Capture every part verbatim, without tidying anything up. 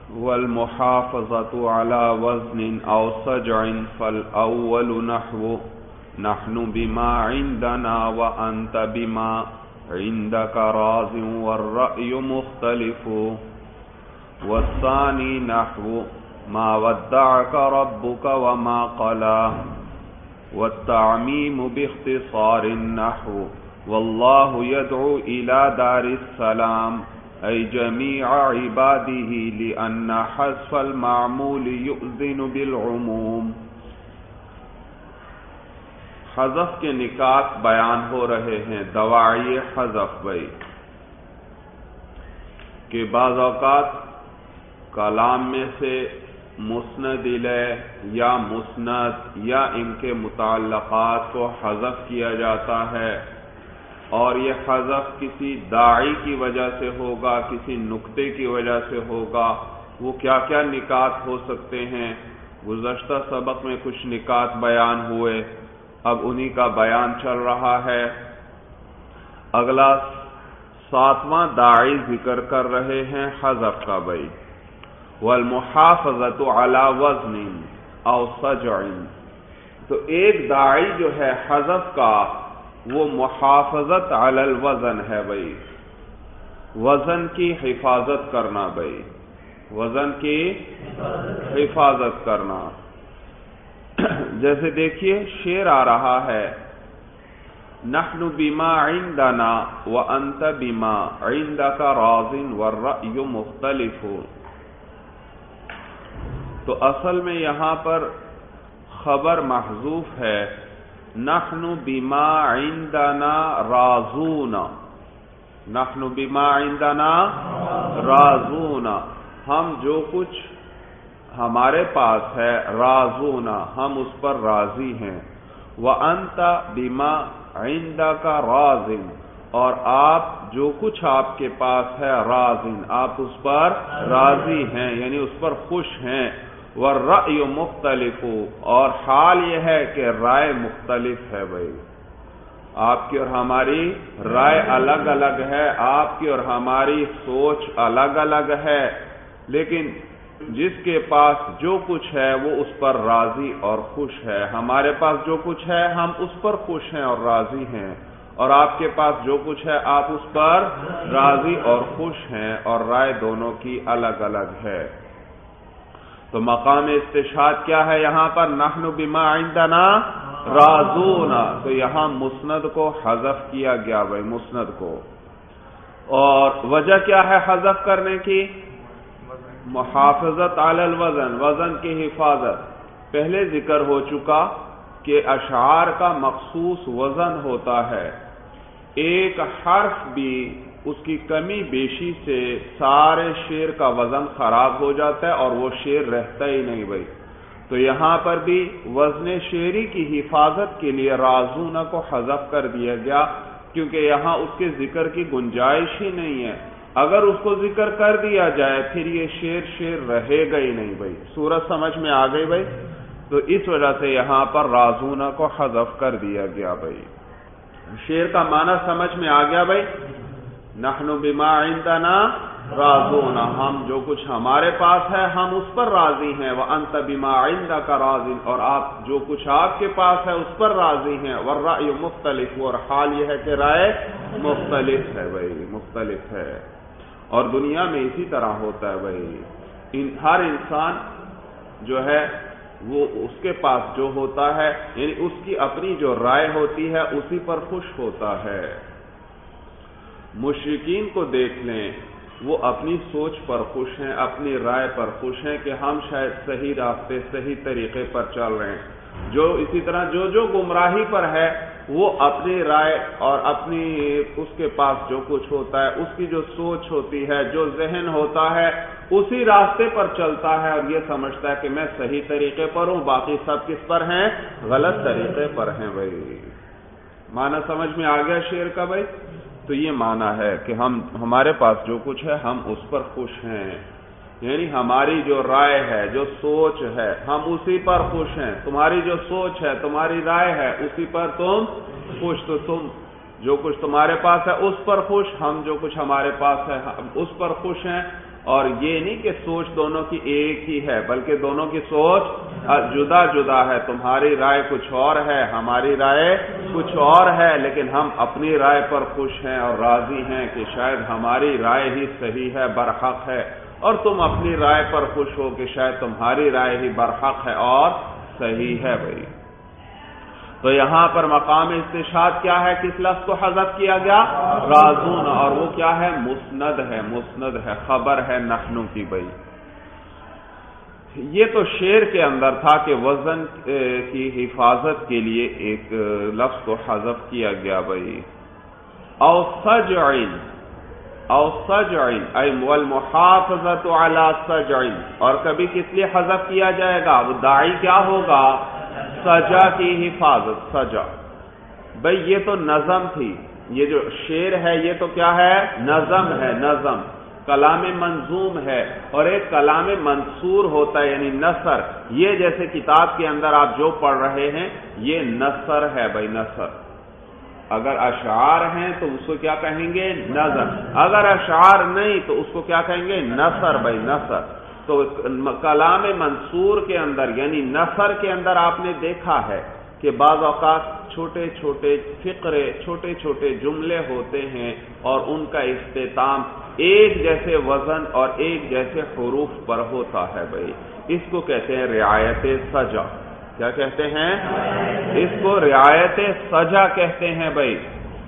والمحافظة على وزن أو سجع فالأول نحو نحن بما عندنا وأنت بما عندك راز والرأي مختلف والثاني نحو ما ودعك ربك وما قلى والتعميم باختصار النحو والله يدعو إلى دار السلام أي جميع عباده لأن حذف المعمول يؤذن بالعموم. حذف کے نکات بیان ہو رہے ہیں، دواعی حذف بھائی کہ بعض اوقات کلام میں سے مسند الیہ یا مسند یا ان کے متعلقات کو حذف کیا جاتا ہے، اور یہ حذف کسی داعی کی وجہ سے ہوگا، کسی نکتے کی وجہ سے ہوگا. وہ کیا کیا نکات ہو سکتے ہیں؟ گزشتہ سبق میں کچھ نکات بیان ہوئے، اب انہی کا بیان چل رہا ہے. اگلا ساتواں داعی ذکر کر رہے ہیں حذف کا بھائی. والمحافظۃ علی وزن او سجع، تو ایک داعی جو ہے حذف کا وہ محافظت علی الوزن ہے بھائی، وزن کی حفاظت کرنا بھائی، وزن کی حفاظت کرنا. جیسے دیکھیے شعر آ رہا ہے نحن بما عندنا وانت بما عندك راض والرأي مختلف. تو اصل میں یہاں پر خبر محذوف ہے، نحن بما عندنا راضون، نحن بما عندنا راضون، ہم جو کچھ ہمارے پاس ہے، راضون ہم اس پر راضی ہیں. وانت بما عندک راض، اور آپ جو کچھ آپ کے پاس ہے، راض آپ اس پر راضی ہیں، یعنی اس پر خوش ہیں. والرأی مختلف، اور حال یہ ہے کہ رائے مختلف ہے بھائی، آپ کی اور ہماری رائے الگ الگ ہے، آپ کی اور ہماری سوچ الگ الگ ہے، لیکن جس کے پاس جو کچھ ہے وہ اس پر راضی اور خوش ہے. ہمارے پاس جو کچھ ہے ہم اس پر خوش ہیں اور راضی ہیں، اور آپ کے پاس جو کچھ ہے آپ اس پر راضی اور خوش ہیں، اور رائے دونوں کی الگ الگ ہے. تو مقام استشہاد کیا ہے یہاں پر؟ نحن بما عندنا راضون، تو یہاں مسند کو حذف کیا گیا بھائی، مسند کو. اور وجہ کیا ہے حذف کرنے کی؟ محافظت علی الوزن، وزن کی حفاظت. پہلے ذکر ہو چکا کہ اشعار کا مخصوص وزن ہوتا ہے، ایک حرف بھی اس کی کمی بیشی سے سارے شعر کا وزن خراب ہو جاتا ہے اور وہ شعر رہتا ہی نہیں بھائی. تو یہاں پر بھی وزن شعری کی حفاظت کے لیے راضون کو حذف کر دیا گیا، کیونکہ یہاں اس کے ذکر کی گنجائش ہی نہیں ہے. اگر اس کو ذکر کر دیا جائے پھر یہ شعر شعر رہے گا ہی نہیں بھائی. صورت سمجھ میں آ گئی بھائی؟ تو اس وجہ سے یہاں پر راضون کو حذف کر دیا گیا بھائی. شعر کا معنی سمجھ میں آ گیا بھائی؟ نحن بما عندنا راضون، ہم جو کچھ ہمارے پاس ہے ہم اس پر راضی ہیں. وانت بما عندک راض، اور آپ جو کچھ آپ کے پاس ہے اس پر راضی ہیں. والرأی مختلف، اور حال یہ ہے کہ رائے مختلف ہے بھائی، مختلف ہے. اور دنیا میں اسی طرح ہوتا ہے بھائی، ان ہر انسان جو ہے وہ اس کے پاس جو ہوتا ہے، یعنی اس کی اپنی جو رائے ہوتی ہے اسی پر خوش ہوتا ہے. مشرکین کو دیکھ لیں، وہ اپنی سوچ پر خوش ہیں، اپنی رائے پر خوش ہیں کہ ہم شاید صحیح راستے صحیح طریقے پر چل رہے ہیں. جو اسی طرح جو جو گمراہی پر ہے وہ اپنی رائے اور اپنی اس کے پاس جو کچھ ہوتا ہے، اس کی جو سوچ ہوتی ہے، جو ذہن ہوتا ہے، اسی راستے پر چلتا ہے اور یہ سمجھتا ہے کہ میں صحیح طریقے پر ہوں، باقی سب کس پر ہیں؟ غلط طریقے پر ہیں بھائی. معنی سمجھ میں آ گیا شعر کا بھائی؟ تو یہ معنی ہے کہ ہم ہمارے پاس جو کچھ ہے ہم اس پر خوش ہیں، یعنی ہماری جو رائے ہے، جو سوچ ہے، ہم اسی پر خوش ہیں. تمہاری جو سوچ ہے، تمہاری رائے ہے، اسی پر تم خوش. تو تم جو کچھ تمہارے پاس ہے اس پر خوش، ہم جو کچھ ہمارے پاس ہے ہم اس پر خوش ہیں. اور یہ نہیں کہ سوچ دونوں کی ایک ہی ہے، بلکہ دونوں کی سوچ جدا جدا ہے. تمہاری رائے کچھ اور ہے، ہماری رائے کچھ اور ہے، لیکن ہم اپنی رائے پر خوش ہیں اور راضی ہیں کہ شاید ہماری رائے ہی صحیح ہے، برحق ہے، اور تم اپنی رائے پر خوش ہو کہ شاید تمہاری رائے ہی برحق ہے اور صحیح ہے. بھائی تو یہاں پر مقام استشہاد کیا ہے؟ کس لفظ کو حذف کیا گیا؟ رازون، اور وہ کیا ہے؟ مسند ہے، مسند ہے، خبر ہے نحنو کی. بھائی یہ تو شعر کے اندر تھا کہ وزن کی حفاظت کے لیے ایک لفظ کو حذف کیا گیا. بھائی او سجعن، او سجعن ای والمحافظت علی سجعن، اور کبھی کس لیے حذف کیا جائے گا؟ وہ داعی کیا ہوگا؟ سجا کی حفاظت. سجا بھئی یہ تو نظم تھی، یہ جو شعر ہے یہ تو کیا ہے؟ نظم ہے. نظم کلام منظوم ہے، اور ایک کلام منصور ہوتا ہے یعنی نثر. یہ جیسے کتاب کے اندر آپ جو پڑھ رہے ہیں یہ نثر ہے. بھائی نثر اگر اشعار ہیں تو اس کو کیا کہیں گے؟ نظم. اگر اشعار نہیں تو اس کو کیا کہیں گے؟ نثر. بھائی نثر. تو کلام منصور کے اندر یعنی نثر کے اندر آپ نے دیکھا ہے کہ بعض اوقات چھوٹے چھوٹے فقرے، چھوٹے چھوٹے جملے ہوتے ہیں اور ان کا اختتام ایک جیسے وزن اور ایک جیسے حروف پر ہوتا ہے. بھائی اس کو کہتے ہیں رعایت سجا. کیا کہتے ہیں؟ اس کو رعایت سجا کہتے ہیں. بھائی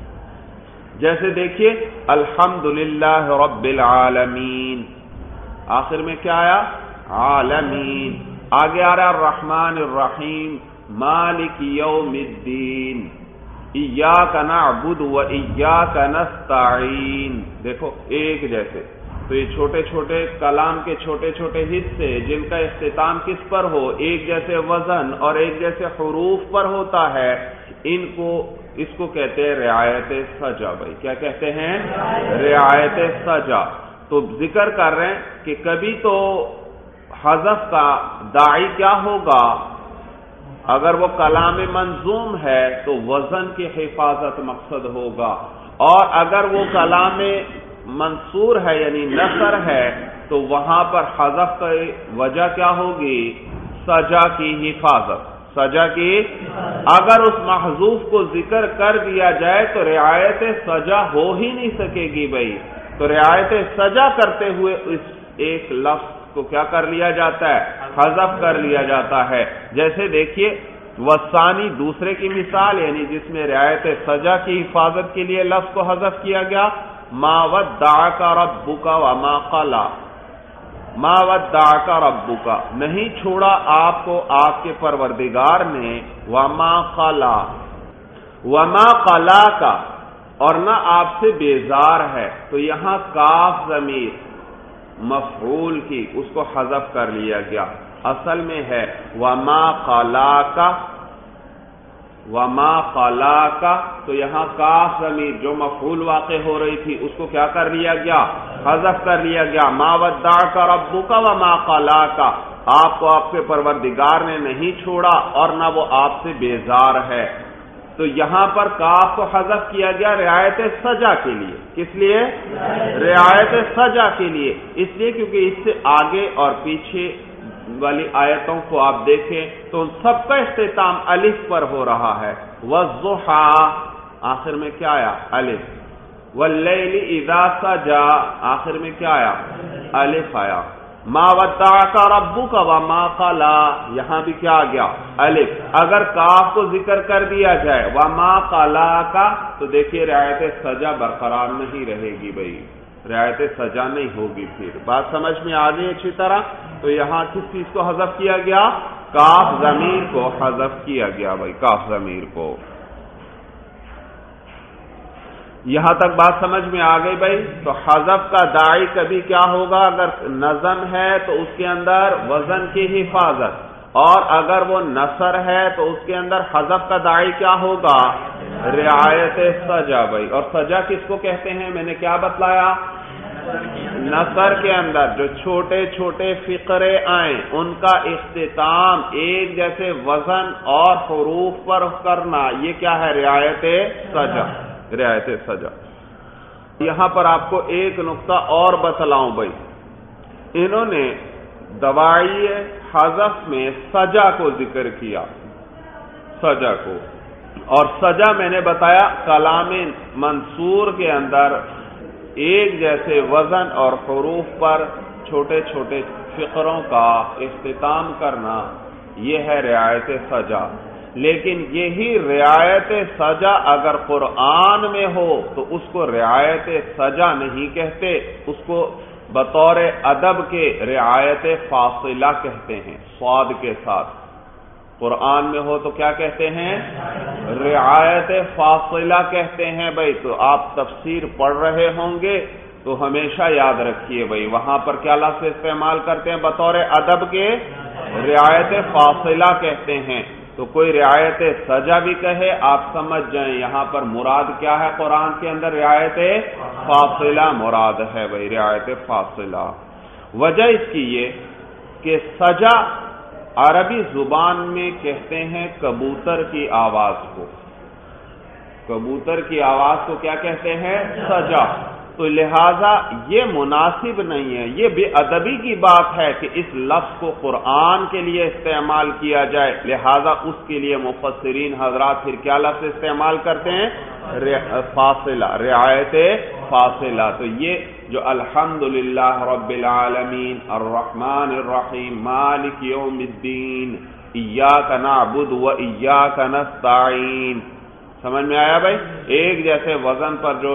جیسے دیکھیے الحمدللہ رب العالمین، آخر میں کیا آیا؟ عالمین. آگے آ رہا الرحمن الرحیم مالک یوم الدین، ایاک نعبد و ایاک نستعین. دیکھو ایک جیسے. تو یہ چھوٹے چھوٹے کلام کے چھوٹے چھوٹے حصے جن کا اختتام کس پر ہو؟ ایک جیسے وزن اور ایک جیسے حروف پر ہوتا ہے، ان کو اس کو کہتے ہیں رعایت سجا. بھائی کیا کہتے ہیں؟ رعایت سجا. تو ذکر کر رہے ہیں کہ کبھی تو حذف کا داعی کیا ہوگا؟ اگر وہ کلام منظوم ہے تو وزن کی حفاظت مقصد ہوگا، اور اگر وہ کلام منصور ہے یعنی نثر ہے تو وہاں پر حذف کی وجہ کیا ہوگی؟ سجا کی حفاظت. سجا کی اگر اس محذوف کو ذکر کر دیا جائے تو رعایت سجا ہو ہی نہیں سکے گی. بھائی تو رعایت سجا کرتے ہوئے اس ایک لفظ کو کیا کر لیا جاتا ہے؟ حذف کر لیا جاتا ہے. جیسے دیکھیے وثانی دوسرے کی مثال یعنی جس میں رعایت سجا کی حفاظت کے لیے لفظ کو حذف کیا گیا، ما ودعک ربک وما قلی. ما ودعک ربک، نہیں چھوڑا آپ کو آپ کے پروردگار نے، وما قلی، وما قلی کا، اور نہ آپ سے بیزار ہے. تو یہاں کاف ضمیر مفعول کی اس کو حذف کر لیا گیا. اصل میں ہے وما قلاک، وما قلاک. تو یہاں کاف ضمیر جو مفعول واقع ہو رہی تھی اس کو کیا کر لیا گیا؟ حذف کر لیا گیا. ما ودعک ربک وما قلاک، آپ کو آپ کے پروردگار نے نہیں چھوڑا اور نہ وہ آپ سے بیزار ہے. تو یہاں پر کاف کو حذف کیا گیا رعایت سجا کے لیے. کس لیے؟ رعایت سجا کے لیے. اس لیے کیونکہ اس سے آگے اور پیچھے والی آیتوں کو آپ دیکھیں تو ان سب کا اختتام الف پر ہو رہا ہے. والضحیٰ آخر میں کیا آیا؟ الف. واللیل اذا سجا آخر میں کیا آیا؟ الف آیا. ما ودعک ربک وما قلی، یہاں بھی کیا آ گیا؟ الف. اگر کاف کو ذکر کر دیا جائے وما قلی کا تو دیکھیے رعایت سجا برقرار نہیں رہے گی. بھائی رعایت سجا نہیں ہوگی. پھر بات سمجھ میں آ گئی اچھی طرح. تو یہاں کس چیز کو حذف کیا گیا؟ کاف ضمیر کو حذف کیا گیا. بھائی کاف ضمیر کو. یہاں تک بات سمجھ میں آ گئی. بھائی تو حذف کا داعی کبھی کیا ہوگا؟ اگر نظم ہے تو اس کے اندر وزن کی حفاظت، اور اگر وہ نثر ہے تو اس کے اندر حذف کا داعی کیا ہوگا؟ رعایت سجا. بھائی اور سجا کس کو کہتے ہیں؟ میں نے کیا بتلایا؟ نثر کے اندر جو چھوٹے چھوٹے فقرے آئیں ان کا اختتام ایک جیسے وزن اور حروف پر کرنا، یہ کیا ہے؟ رعایت سجا. رعایت سجا. یہاں پر آپ کو ایک نقطہ اور بتلاؤں. بھائی انہوں نے دواعی حذف میں سجا کو ذکر کیا، سجا کو، اور سجا میں نے بتایا کلام منصور کے اندر ایک جیسے وزن اور حروف پر چھوٹے چھوٹے فقروں کا اختتام کرنا، یہ ہے رعایت سجا۔ لیکن یہی رعایت سجا اگر قرآن میں ہو تو اس کو رعایت سجا نہیں کہتے، اس کو بطور ادب کے رعایت فاصلہ کہتے ہیں، صاد کے ساتھ۔ قرآن میں ہو تو کیا کہتے ہیں؟ رعایت فاصلہ کہتے ہیں بھائی۔ تو آپ تفسیر پڑھ رہے ہوں گے تو ہمیشہ یاد رکھیے بھائی، وہاں پر کیا لفظ استعمال کرتے ہیں بطور ادب کے؟ رعایت فاصلہ کہتے ہیں۔ تو کوئی رعایت سجا بھی کہے، آپ سمجھ جائیں یہاں پر مراد کیا ہے، قرآن کے اندر رعایت فاصلہ مراد ہے بھائی، رعایت فاصلہ۔ وجہ اس کی یہ کہ سجا عربی زبان میں کہتے ہیں کبوتر کی آواز کو، کبوتر کی آواز کو کیا کہتے ہیں؟ سجا۔ تو لہذا یہ مناسب نہیں ہے، یہ بے ادبی کی بات ہے کہ اس لفظ کو قرآن کے لیے استعمال کیا جائے، لہذا اس کے لیے مفسرین حضرات پھر کیا لفظ استعمال کرتے ہیں؟ فاصلہ، رعایت فاصلہ۔ تو یہ جو الحمدللہ رب العالمین الرحمن الرحیم مالک یوم الدین ایاک نعبد و ایاک نستعین، سمجھ میں آیا بھائی؟ ایک جیسے وزن پر جو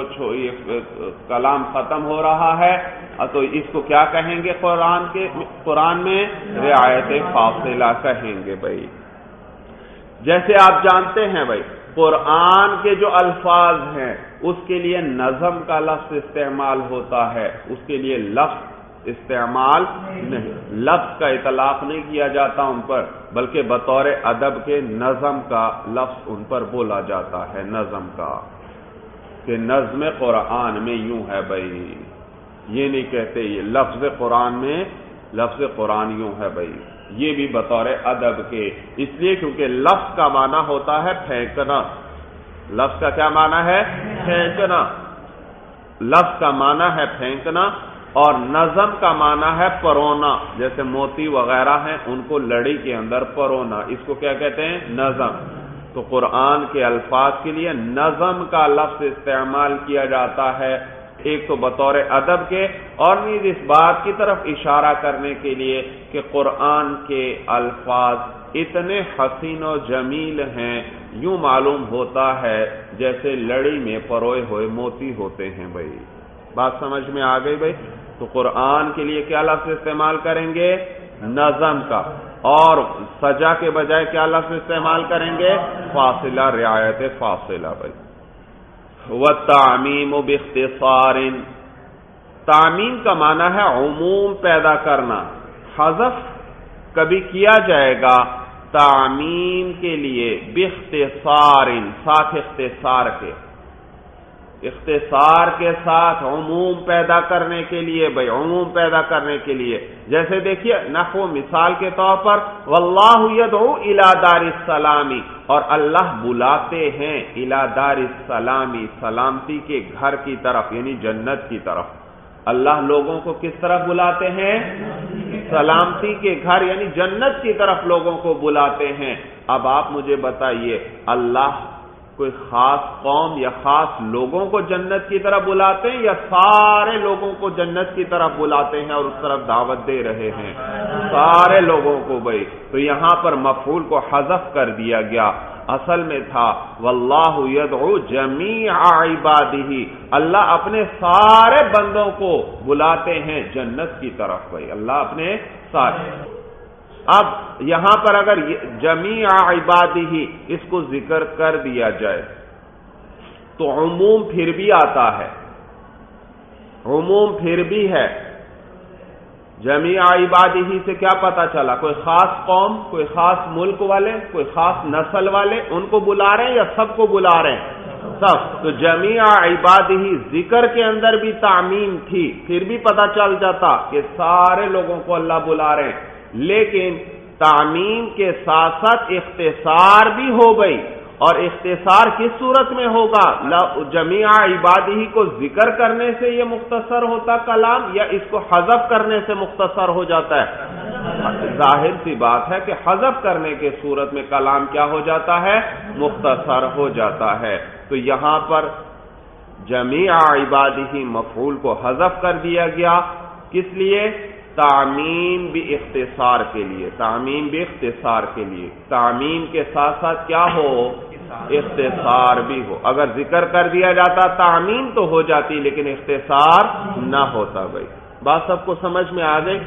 کلام ختم ہو رہا ہے تو اس کو کیا کہیں گے قرآن کے قرآن میں؟ رعایت فاصلہ کہیں گے بھائی۔ جیسے آپ جانتے ہیں بھائی قرآن کے جو الفاظ ہیں اس کے لیے نظم کا لفظ استعمال ہوتا ہے، اس کے لیے لفظ استعمال نہیں، لفظ کا اطلاق نہیں کیا جاتا ان پر، بلکہ بطور ادب کے نظم کا لفظ ان پر بولا جاتا ہے، نظم کا، کہ نظم قرآن میں یوں ہے بھائی، یہ نہیں کہتے یہ لفظ قرآن میں لفظ قرآن یوں ہے بھائی، یہ بھی بطور ادب کے، اس لیے کیونکہ لفظ کا معنی ہوتا ہے پھینکنا، لفظ کا کیا معنی ہے؟ پھینکنا، لفظ کا معنی ہے پھینکنا، اور نظم کا معنی ہے پرونا، جیسے موتی وغیرہ ہیں ان کو لڑی کے اندر پرونا، اس کو کیا کہتے ہیں؟ نظم۔ تو قرآن کے الفاظ کے لیے نظم کا لفظ استعمال کیا جاتا ہے، ایک تو بطور ادب کے، اور نیز اس بات کی طرف اشارہ کرنے کے لیے کہ قرآن کے الفاظ اتنے حسین و جمیل ہیں، یوں معلوم ہوتا ہے جیسے لڑی میں پروئے ہوئے موتی ہوتے ہیں بھائی۔ بات سمجھ میں آ گئی بھائی؟ تو قرآن کے لیے کیا لفظ استعمال کریں گے؟ نظم کا، اور سجا کے بجائے کیا لفظ استعمال کریں گے؟ فاصلہ، رعایت فاصلہ بھائی۔ وَالتَّعْمِيمُ بِاخْتِصَارٍ، تعمیم کا معنی ہے عموم پیدا کرنا، حذف کبھی کیا جائے گا تعمیم کے لیے باختصار، ساتھ اختصار کے، اختصار کے ساتھ عموم پیدا کرنے کے لیے بھائی، عموم پیدا کرنے کے لیے، جیسے دیکھیے نحو مثال کے طور پر واللہ یدعو الی دار السلام، اور اللہ بلاتے ہیں الی دار السلام، سلامتی کے گھر کی طرف، یعنی جنت کی طرف۔ اللہ لوگوں کو کس طرف بلاتے ہیں؟ سلامتی کے گھر یعنی جنت کی طرف لوگوں کو بلاتے ہیں۔ اب آپ مجھے بتائیے اللہ کوئی خاص قوم یا خاص لوگوں کو جنت کی طرف بلاتے ہیں یا سارے لوگوں کو جنت کی طرف بلاتے ہیں اور اس طرف دعوت دے رہے ہیں؟ سارے لوگوں کو بھائی۔ تو یہاں پر مفعول کو حذف کر دیا گیا، اصل میں تھا واللہ یدعو جمیع عبادہ، اللہ اپنے سارے بندوں کو بلاتے ہیں جنت کی طرف بھائی، اللہ اپنے سارے۔ اب یہاں پر اگر جمیع عبادہ اس کو ذکر کر دیا جائے تو عموم پھر بھی آتا ہے، عموم پھر بھی ہے۔ جمیع عبادہ سے کیا پتا چلا؟ کوئی خاص قوم، کوئی خاص ملک والے، کوئی خاص نسل والے، ان کو بلا رہے ہیں یا سب کو بلا رہے ہیں؟ سب۔ تو جمیع عبادہ ذکر کے اندر بھی تعمیم تھی، پھر بھی پتا چل جاتا کہ سارے لوگوں کو اللہ بلا رہے ہیں، لیکن تعمیم کے ساتھ ساتھ اختصار بھی ہو گئی، اور اختصار کس صورت میں ہوگا؟ جمیع عبادی کو ذکر کرنے سے یہ مختصر ہوتا کلام، یا اس کو حذف کرنے سے مختصر ہو جاتا ہے؟ ظاہر سی بات ہے کہ حذف کرنے کے صورت میں کلام کیا ہو جاتا ہے؟ مختصر ہو جاتا ہے۔ تو یہاں پر جمیع عبادی مفعول کو حذف کر دیا گیا، کس لیے؟ تعمیم بھی اختصار کے لیے، تعمیم بھی اختصار کے لیے، تعمیم کے ساتھ ساتھ کیا ہو؟ اختصار بھی ہو۔ اگر ذکر کر دیا جاتا تعمیم تو ہو جاتی، لیکن اختصار نہ ہوتا۔ بھائی بات سب کو سمجھ میں آ گئی؟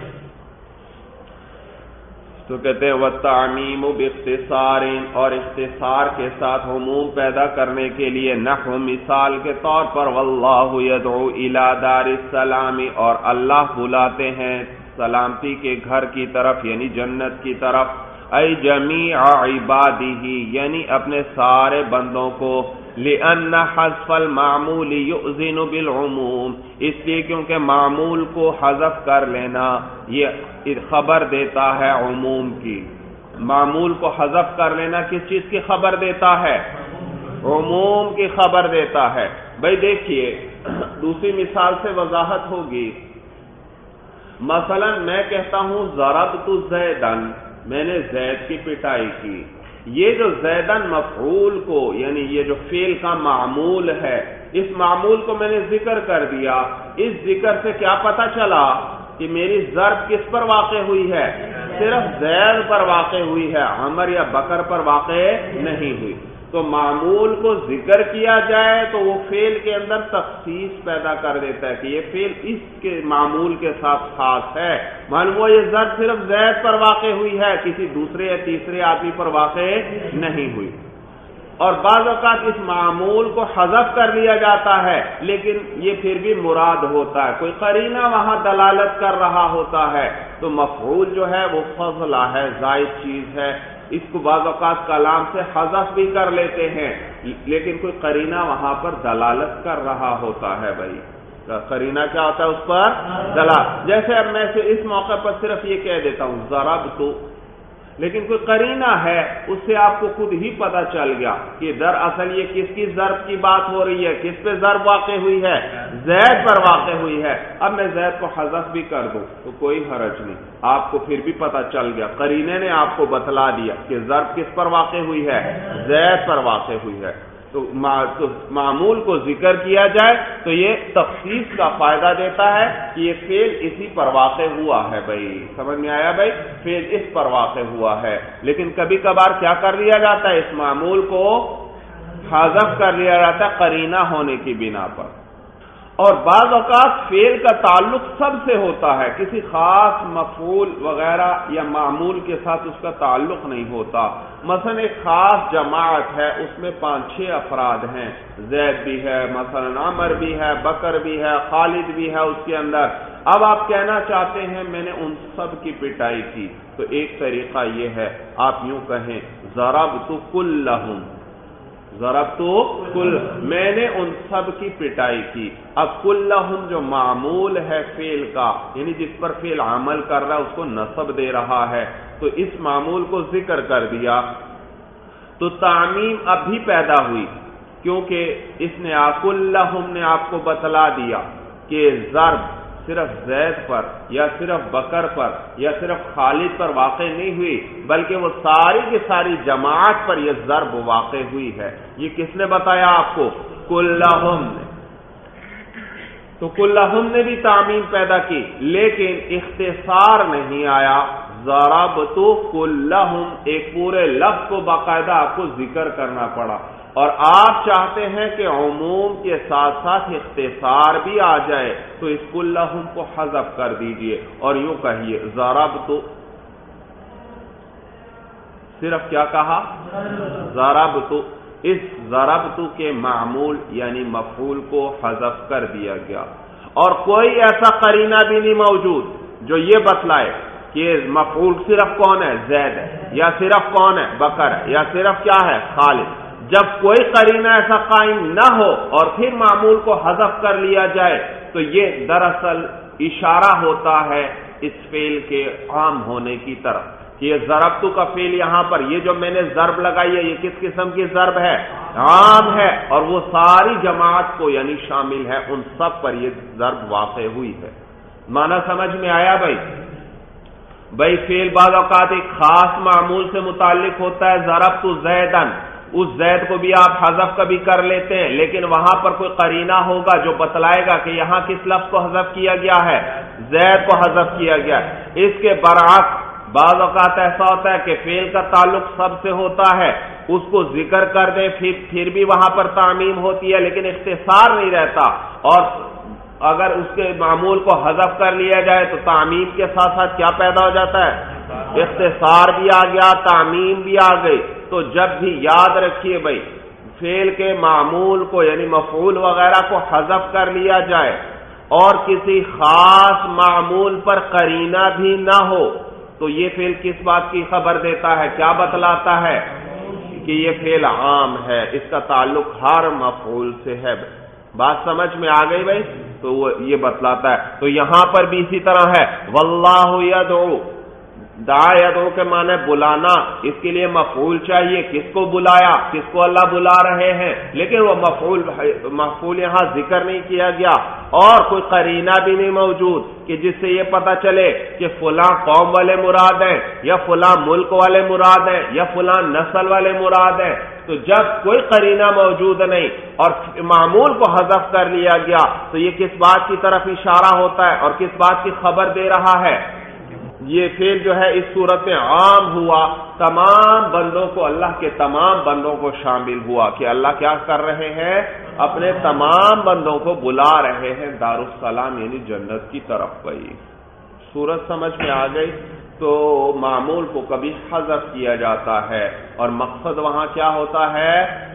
تو کہتے ہیں وَالتَّعْمِيمُ بِاخْتِصَارٍ، اور اختصار کے ساتھ عموم پیدا کرنے کے لیے، نحو مثال کے طور پر وَاللَّهُ يَدْعُو إِلَى دَارِ السَّلَامِ، اور اللہ بلاتے ہیں سلامتی کے گھر کی طرف، یعنی جنت کی طرف، اے جمیع عبادہ، یعنی اپنے سارے بندوں کو، لِأَنَّ حَذْفَ الْمَعْمُولِ يُؤْذِنُ بِالْعُمُومِ، اس لیے کیونکہ معمول کو حذف کر لینا یہ خبر دیتا ہے عموم کی۔ معمول کو حذف کر لینا کس چیز کی خبر دیتا ہے؟ عموم کی خبر دیتا ہے۔ بھائی دیکھیے دوسری مثال سے وضاحت ہوگی۔ مثلا میں کہتا ہوں ضربت زیدن، میں نے زید کی پٹائی کی، یہ جو زیدن مفعول کو، یعنی یہ جو فعل کا معمول ہے، اس معمول کو میں نے ذکر کر دیا۔ اس ذکر سے کیا پتہ چلا کہ میری ضرب کس پر واقع ہوئی ہے؟ صرف زید پر واقع ہوئی ہے، عمر یا بکر پر واقع نہیں ہوئی۔ تو معمول کو ذکر کیا جائے تو وہ فعل کے اندر تخصیص پیدا کر دیتا ہے کہ یہ فعل اس کے معمول کے ساتھ خاص ہے، معلوم ہوا یہ ضرب صرف زید پر واقع ہوئی ہے، کسی دوسرے یا تیسرے آدمی پر واقع نہیں ہوئی۔ اور بعض اوقات اس معمول کو حذف کر دیا جاتا ہے، لیکن یہ پھر بھی مراد ہوتا ہے، کوئی قرینہ وہاں دلالت کر رہا ہوتا ہے، تو مفعول جو ہے وہ فضلہ ہے، زائد چیز ہے، اس کو بعض اوقات کلام سے حذف بھی کر لیتے ہیں، لیکن کوئی قرینہ وہاں پر دلالت کر رہا ہوتا ہے۔ بھائی قرینہ کیا ہوتا ہے اس پر؟ دلالت۔ جیسے اب میں سے اس موقع پر صرف یہ کہہ دیتا ہوں ضربت، لیکن کوئی قرینہ ہے، اس سے آپ کو خود ہی پتہ چل گیا کہ دراصل یہ کس کی ضرب کی بات ہو رہی ہے، کس پہ ضرب واقع ہوئی ہے؟ زید پر واقع ہوئی ہے۔ اب میں زید کو حذف بھی کر دوں تو کوئی حرج نہیں، آپ کو پھر بھی پتہ چل گیا، قرینے نے آپ کو بتلا دیا کہ ضرب کس پر واقع ہوئی ہے؟ زید پر واقع ہوئی ہے۔ تو معمول کو ذکر کیا جائے تو یہ تخصیص کا فائدہ دیتا ہے کہ یہ فعل اسی پر واقع ہوا ہے۔ بھائی سمجھ میں آیا؟ بھائی فعل اس پر واقع ہوا ہے، لیکن کبھی کبھار کیا کر دیا جاتا ہے؟ اس معمول کو حذف کر دیا جاتا ہے قرینہ ہونے کی بنا پر۔ اور بعض اوقات فعل کا تعلق سب سے ہوتا ہے، کسی خاص مفعول وغیرہ یا معمول کے ساتھ اس کا تعلق نہیں ہوتا۔ مثلا ایک خاص جماعت ہے، اس میں پانچ چھ افراد ہیں، زید بھی ہے، مثلا عمر بھی ہے، بکر بھی ہے، خالد بھی ہے اس کے اندر۔ اب آپ کہنا چاہتے ہیں میں نے ان سب کی پٹائی کی، تو ایک طریقہ یہ ہے آپ یوں کہیں ضربت کلہم، ضربت کل، میں نے ان سب کی پٹائی کی۔ اب کلہم جو معمول ہے فعل کا، یعنی جس پر فعل عمل کر رہا ہے اس کو نصب دے رہا ہے، تو اس معمول کو ذکر کر دیا تو تعمیم اب بھی پیدا ہوئی، کیونکہ اس نے کلہم نے آپ کو بتلا دیا کہ ضرب صرف زید پر یا صرف بکر پر یا صرف خالد پر واقع نہیں ہوئی، بلکہ وہ ساری کی ساری جماعت پر یہ ضرب واقع ہوئی ہے۔ یہ کس نے بتایا آپ کو؟ کلہم نے۔ تو کلہم نے بھی تعمیم پیدا کی، لیکن اختصار نہیں آیا۔ ضربت کلہم، ایک پورے لفظ کو باقاعدہ آپ کو ذکر کرنا پڑا، اور آپ چاہتے ہیں کہ عموم کے ساتھ ساتھ اختصار بھی آ جائے، تو اس کلہم کو حذف کر دیجئے اور یوں کہیے ضربت، صرف کیا کہا؟ ضربت۔ اس ضربت کے معمول یعنی مفعول کو حذف کر دیا گیا، اور کوئی ایسا قرینہ بھی نہیں موجود جو یہ بتلائے کہ مفعول صرف کون ہے؟ زید ہے، یا صرف کون ہے؟ بکر ہے، یا صرف کیا ہے؟ خالد۔ جب کوئی قرینہ ایسا قائم نہ ہو اور پھر معمول کو حذف کر لیا جائے تو یہ دراصل اشارہ ہوتا ہے اس فعل کے عام ہونے کی طرف، کہ یہ ضربت کا فعل یہاں پر یہ جو میں نے ضرب لگائی ہے یہ کس قسم کی ضرب ہے؟ عام ہے، اور وہ ساری جماعت کو یعنی شامل ہے، ان سب پر یہ ضرب واقع ہوئی ہے۔ معنی سمجھ میں آیا بھائی؟ بھائی فعل بعض اوقات ایک خاص معمول سے متعلق ہوتا ہے، ضربت زیدن، اس زید کو بھی آپ حذف کبھی کر لیتے ہیں، لیکن وہاں پر کوئی قرینہ ہوگا جو بتلائے گا کہ یہاں کس لفظ کو حذف کیا گیا ہے؟ زید کو حذف کیا گیا ہے۔ اس کے برعکس بعض اوقات ایسا ہوتا ہے کہ فعل کا تعلق سب سے ہوتا ہے، اس کو ذکر کر دیں پھر پھر بھی وہاں پر تعمیم ہوتی ہے لیکن اختصار نہیں رہتا، اور اگر اس کے معمول کو حذف کر لیا جائے تو تعمیم کے ساتھ ساتھ کیا پیدا ہو جاتا ہے؟ اختصار بھی آ گیا، تعمیم بھی آ گئی۔ تو جب بھی یاد رکھیے بھائی فعل کے معمول کو یعنی مفعول وغیرہ کو حذف کر لیا جائے اور کسی خاص معمول پر قرینہ بھی نہ ہو تو یہ فعل کس بات کی خبر دیتا ہے؟ کیا بتلاتا ہے؟ کہ یہ فعل عام ہے، اس کا تعلق ہر مفعول سے ہے۔ بات سمجھ میں آ گئی بھائی؟ تو وہ یہ بتلاتا ہے۔ تو یہاں پر بھی اسی طرح ہے، واللہ یدعو، دعا یدعو کے معنی بلانا، اس کے لیے مفعول چاہیے، کس کو بلایا؟ کس کو اللہ بلا رہے ہیں؟ لیکن وہ مفعول مفعول یہاں ذکر نہیں کیا گیا اور کوئی قرینہ بھی نہیں موجود کہ جس سے یہ پتہ چلے کہ فلاں قوم والے مراد ہیں یا فلاں ملک والے مراد ہیں یا فلاں نسل والے مراد ہیں۔ تو جب کوئی قرینہ موجود نہیں اور معمول کو حذف کر لیا گیا تو یہ کس بات کی طرف اشارہ ہوتا ہے اور کس بات کی خبر دے رہا ہے؟ یہ فعل جو ہے اس صورت میں عام ہوا، تمام بندوں کو، اللہ کے تمام بندوں کو شامل ہوا کہ اللہ کیا کر رہے ہیں؟ اپنے تمام بندوں کو بلا رہے ہیں دارالسلام یعنی جنت کی طرف۔ بھائی صورت سمجھ میں آ گئی؟ تو معمول کو کبھی حذف کیا جاتا ہے اور مقصد وہاں کیا ہوتا ہے؟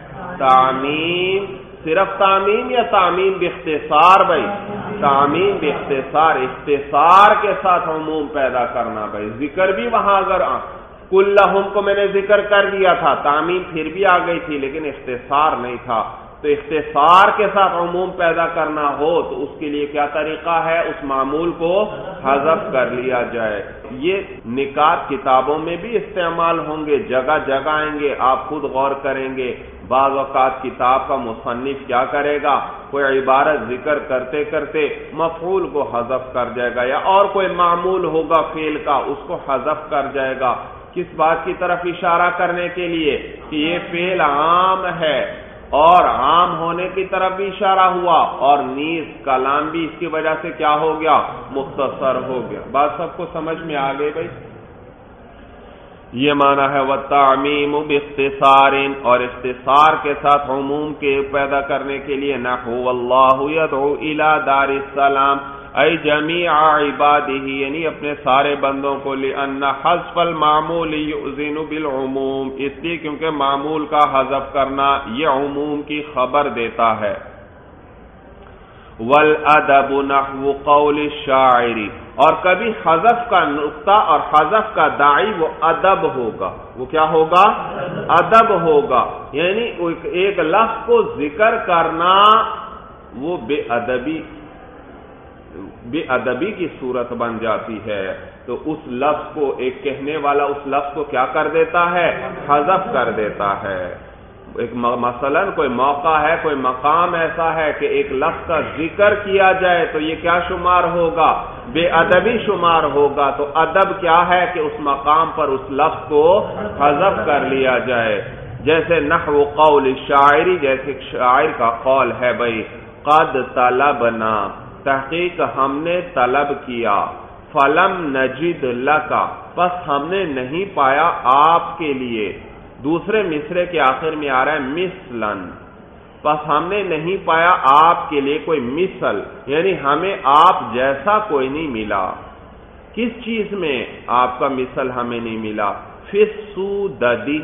تعمیم۔ صرف تعمیم یا تعمیم باختصار؟ بھائی تعمیم باختصار، اختصار کے ساتھ عموم پیدا کرنا۔ بھائی ذکر بھی وہاں اگر کلہم کو میں نے ذکر کر دیا تھا، تعمیم پھر بھی آ گئی تھی لیکن اختصار نہیں تھا، تو اختصار کے ساتھ عموم پیدا کرنا ہو تو اس کے لیے کیا طریقہ ہے؟ اس معمول کو حذف کر لیا جائے۔ یہ نکات کتابوں میں بھی استعمال ہوں گے، جگہ جگہ آئیں گے، آپ خود غور کریں گے۔ بعض اوقات کتاب کا مصنف کیا کرے گا؟ کوئی عبارت ذکر کرتے کرتے مفعول کو حذف کر جائے گا، یا اور کوئی معمول ہوگا فعل کا اس کو حذف کر جائے گا۔ کس بات کی طرف اشارہ کرنے کے لیے؟ کہ یہ فعل عام ہے، اور عام ہونے کی طرف بھی اشارہ ہوا، اور نیز کلام بھی اس کی وجہ سے کیا ہو گیا؟ مختصر ہو گیا۔ بات سب کو سمجھ میں آ گئی بھائی؟ یہ معنی ہے وَالتَّعْمِيمُ بِاخْتِصَارٍ، اور اختصار کے ساتھ عموم کے پیدا کرنے کے لیے نحو وَاللَّهُ يَدْعُو إِلَى دَارِ السَّلَامِ اے جمیع عبادہ، یعنی اپنے سارے بندوں کو، لأن حذف المعمول یؤذن بالعموم، اس لیے کیونکہ معمول کا حذف کرنا یہ عموم کی خبر دیتا ہے۔ والادب نحو قول الشاعر، اور کبھی حذف کا نقطہ اور حذف کا داعی وہ ادب ہوگا۔ وہ کیا ہوگا؟ ادب ہوگا، یعنی ایک لفظ کو ذکر کرنا وہ بے ادبی بے ادبی کی صورت بن جاتی ہے، تو اس لفظ کو ایک کہنے والا اس لفظ کو کیا کر دیتا ہے؟ حذف کر دیتا ہے۔ ایک مثلا کوئی موقع ہے، کوئی مقام ایسا ہے کہ ایک لفظ کا ذکر کیا جائے تو یہ کیا شمار ہوگا؟ بے ادبی شمار ہوگا۔ تو ادب کیا ہے؟ کہ اس مقام پر اس لفظ کو حذف کر لیا جائے۔ جیسے نحو قول الشاعری، جیسے شاعر کا قول ہے بھائی، قد طلبنا، تحقیق ہم نے طلب کیا، فلم نجد لکا، پس ہم نے نہیں پایا آپ کے لیے۔ دوسرے مصرے کے آخر میں آ رہا ہے مثلاً، پس ہم نے نہیں پایا آپ کے لیے کوئی مثل، یعنی ہمیں آپ جیسا کوئی نہیں ملا۔ کس چیز میں آپ کا مثل ہمیں نہیں ملا؟ فی السوددی،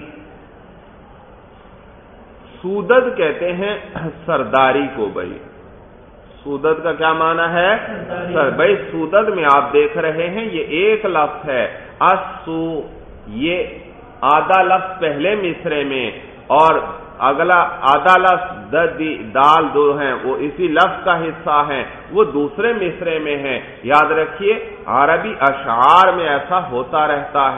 سودد کہتے ہیں سرداری کو بھائی۔ سودد کا کیا معنی ہے؟ سر بھائی سودد میں آپ دیکھ رہے ہیں یہ ایک لفظ ہے، اسو، یہ آدھا لفظ پہلے مصرے میں اور اگلا آدھا لفظ ددی دال دو ہیں، وہ اسی لفظ کا حصہ ہیں، وہ دوسرے مصرے میں ہیں۔ یاد رکھیے عربی اشعار میں ایسا ہوتا رہتا ہے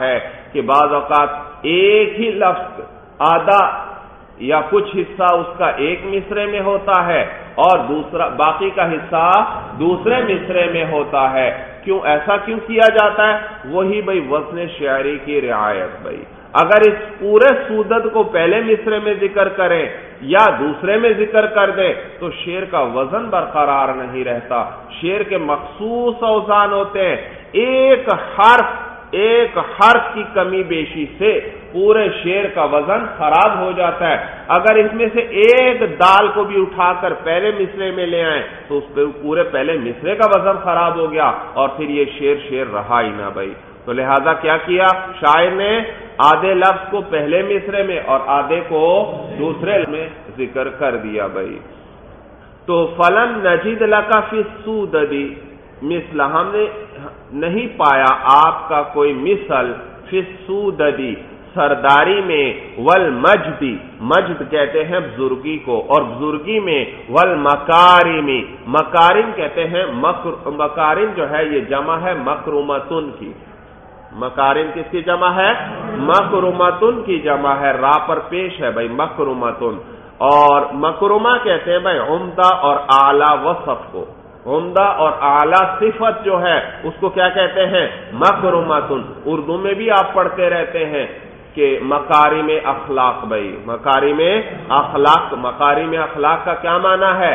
کہ بعض اوقات ایک ہی لفظ آدھا یا کچھ حصہ اس کا ایک مصرے میں ہوتا ہے اور دوسرا باقی کا حصہ دوسرے مصرے میں ہوتا ہے. کیوں ایسا کیوں کیا جاتا ہے؟ وہی بھائی وزن شعری کی رعایت. بھائی اگر اس پورے سودت کو پہلے مصرے میں ذکر کریں یا دوسرے میں ذکر کر دیں تو شعر کا وزن برقرار نہیں رہتا. شعر کے مخصوص اوزان ہوتے ہیں. ایک حرف ایک حرف کی کمی بیشی سے پورے شعر کا وزن خراب ہو جاتا ہے. اگر اس میں سے ایک دال کو بھی اٹھا کر پہلے مصرے میں لے آئیں تو اس پہ پورے پہلے مصرے کا وزن خراب ہو گیا اور پھر یہ شعر شعر رہا ہی نہ. بھائی تو لہذا کیا کیا شاعر نے؟ آدھے لفظ کو پہلے مصرے میں اور آدھے کو دوسرے میں ذکر کر دیا. بھائی تو فلم نجد لک فی السودد مثل، ہم نے نہیں پایا آپ کا کوئی مثل فی السودد سرداری میں، والمجدی مجد کہتے ہیں بزرگی کو اور بزرگی میں، والمکارم مکارم کہتے ہیں مکارم جو ہے یہ جمع ہے مکرمتن کی. مکارم کس کی جمع ہے؟ مکرمتن کی جمع ہے، را پر پیش ہے بھائی مکرمتن. اور مکرمہ کہتے ہیں بھائی عمدہ اور اعلی وصف کو. عمدہ اور اعلی صفت جو ہے اس کو کیا کہتے ہیں؟ مکرمتن. اردو میں بھی آپ پڑھتے رہتے ہیں کہ مکارم اخلاق. بھائی مکارم اخلاق، مکارم اخلاق کا کیا معنی ہے؟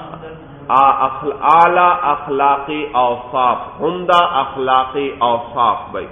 اعلی اخلاقی اوصاف، عمدہ اخلاقی اوصاف. بھائی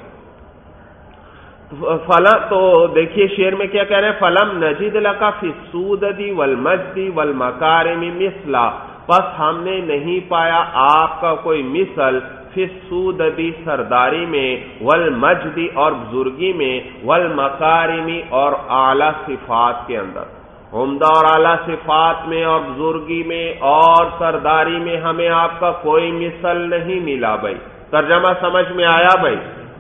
فلم تو دیکھیے شعر میں کیا کہہ رہے ہیں؟ فلم نجد لک فی السودد والمجد والمکارم مثلا، پس ہم نے نہیں پایا آپ کا کوئی مثل فی السودد سرداری میں، والمجد اور بزرگی میں، والمکارم اور اعلی صفات کے اندر. عمدہ اور اعلی صفات میں اور بزرگی میں اور سرداری میں ہمیں آپ کا کوئی مثل نہیں ملا. بھائی ترجمہ سمجھ میں آیا؟ بھائی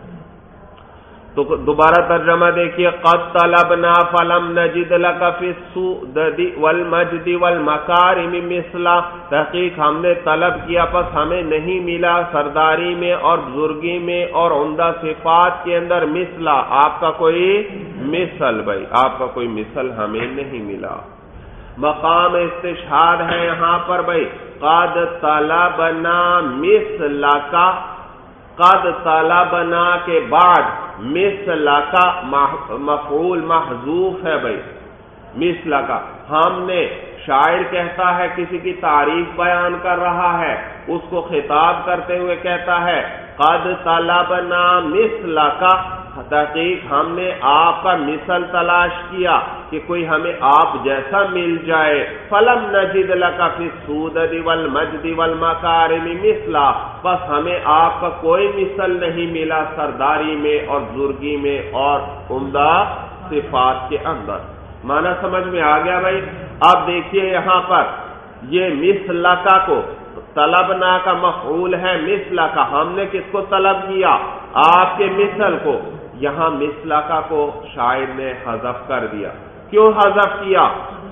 تو دوبارہ ترجمہ دیکھیے. قد طلبنا فلم نجد لک فی السودد والمجد والمکارم مثلا، تحقیق ہم نے طلب کیا پس ہمیں نہیں ملا سرداری میں اور بزرگی میں اور عمدہ صفات کے اندر مثلا، آپ کا کوئی مثل. بھائی آپ کا کوئی مثل ہمیں نہیں ملا. مقام استشہاد ہے یہاں پر بھائی. قد طلبنا مثلک، قد طلبنا کے بعد مثل کا مفعول محذوف ہے. بھائی مثل کا ہم نے، شاعر کہتا ہے کسی کی تعریف بیان کر رہا ہے، اس کو خطاب کرتے ہوئے کہتا ہے قد طلبنا مثل کا، تحقیق ہم نے آپ کا مثل تلاش کیا کہ کوئی ہمیں آپ جیسا مل جائے. فلم نجد لک فی السودد والمجد والمکارم مثلا، بس ہمیں آپ کا کوئی مثل نہیں ملا سرداری میں اور بزرگی میں اور عمدہ صفات کے اندر. معنی سمجھ میں آ گیا بھائی؟ اب دیکھیے یہاں پر یہ مثلکا کو، طلبنا کا مفعول ہے مثلکا، ہم نے کس کو طلب کیا؟ آپ کے مثل کو. یہاں مثلکا کو شاعر نے حذف کر دیا. کیوں حذف کیا؟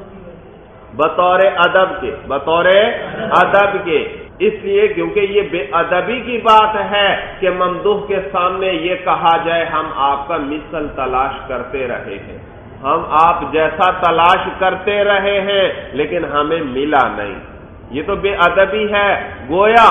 بطور ادب کے، بطور ادب کے اس لیے کیونکہ یہ بے ادبی کی بات ہے کہ ممدوح کے سامنے یہ کہا جائے ہم آپ کا مثل تلاش کرتے رہے ہیں، ہم آپ جیسا تلاش کرتے رہے ہیں لیکن ہمیں ملا نہیں. یہ تو بے ادبی ہے. گویا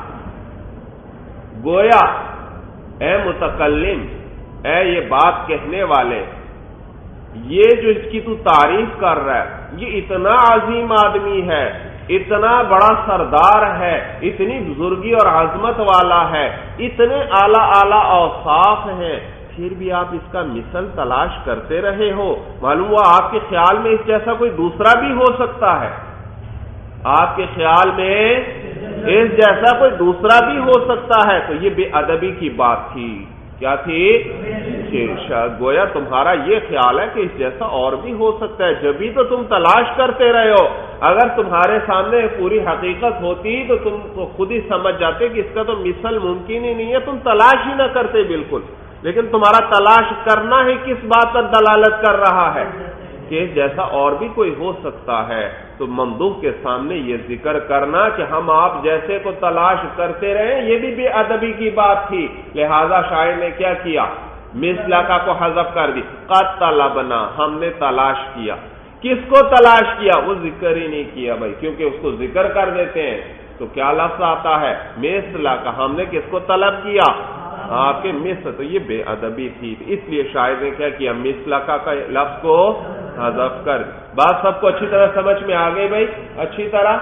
گویا اے متکلم، اے یہ بات کہنے والے، یہ جو اس کی تو تعریف کر رہا ہے یہ اتنا عظیم آدمی ہے، اتنا بڑا سردار ہے، اتنی بزرگی اور عظمت والا ہے، اتنے اعلی اعلی اوصاف ہیں، پھر بھی آپ اس کا مثل تلاش کرتے رہے ہو. معلوم ہوا آپ کے خیال میں اس جیسا کوئی دوسرا بھی ہو سکتا ہے. آپ کے خیال میں اس جیسا کوئی دوسرا بھی ہو سکتا ہے. تو یہ بے ادبی کی بات تھی. کیا تھی؟ گویا تمہارا یہ خیال ہے کہ اس جیسا اور بھی ہو سکتا ہے، جبھی تو تم تلاش کرتے رہے ہو. اگر تمہارے سامنے پوری حقیقت ہوتی تو تم خود ہی سمجھ جاتے کہ اس کا تو مثل ممکن ہی نہیں ہے، تم تلاش ہی نہ کرتے بالکل. لیکن تمہارا تلاش کرنا ہی کس بات پر دلالت کر رہا ہے کہ جیسا اور بھی کوئی ہو سکتا ہے. تو ممدوح کے سامنے یہ ذکر کرنا کہ ہم آپ جیسے کو تلاش کرتے رہے، یہ بھی بے ادبی کی بات تھی. لہذا شاعر نے کیا کیا؟ مثلک کو حذف کر دی. قد طلبنا ہم نے تلاش کیا. کس کو تلاش کیا؟ وہ ذکر ہی نہیں کیا بھائی، کیونکہ اس کو ذکر کر دیتے ہیں تو کیا لفظ آتا ہے؟ مثلک. ہم نے کس کو طلب کیا؟ آپ کے مثل. تو یہ بے ادبی تھی، اس لیے شاعر نے کیا کیا؟ مثلک کا لفظ کو حذف کر. بات سب کو اچھی طرح سمجھ میں آ گئی بھائی؟ اچھی طرح.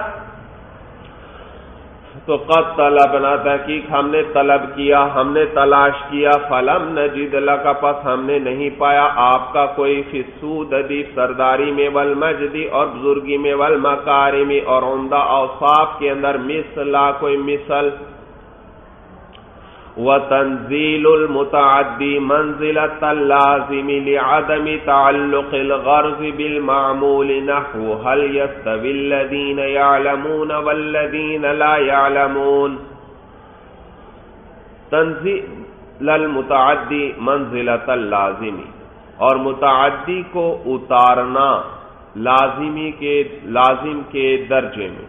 تو قد طلبنا تحقیق ہم نے طلب کیا، ہم نے تلاش کیا. فلم نجد لک پس ہم نے نہیں پایا آپ کا کوئی فی السوددی سرداری میں، والمجدی اور بزرگی میں، والمکارمی اور عمدہ اوصاف کے اندر، مثلا کوئی مثل. وتنزيل المتعدي منزلة اللازم لعدم تعلق الغرض بالمعمول، نحو هل يستوي الذين يعلمون والذين لا يعلمون. تنزيل المتعدي منزلة اللازم، اور متعدی کو اتارنا لازمی کے لازم کے درجے میں.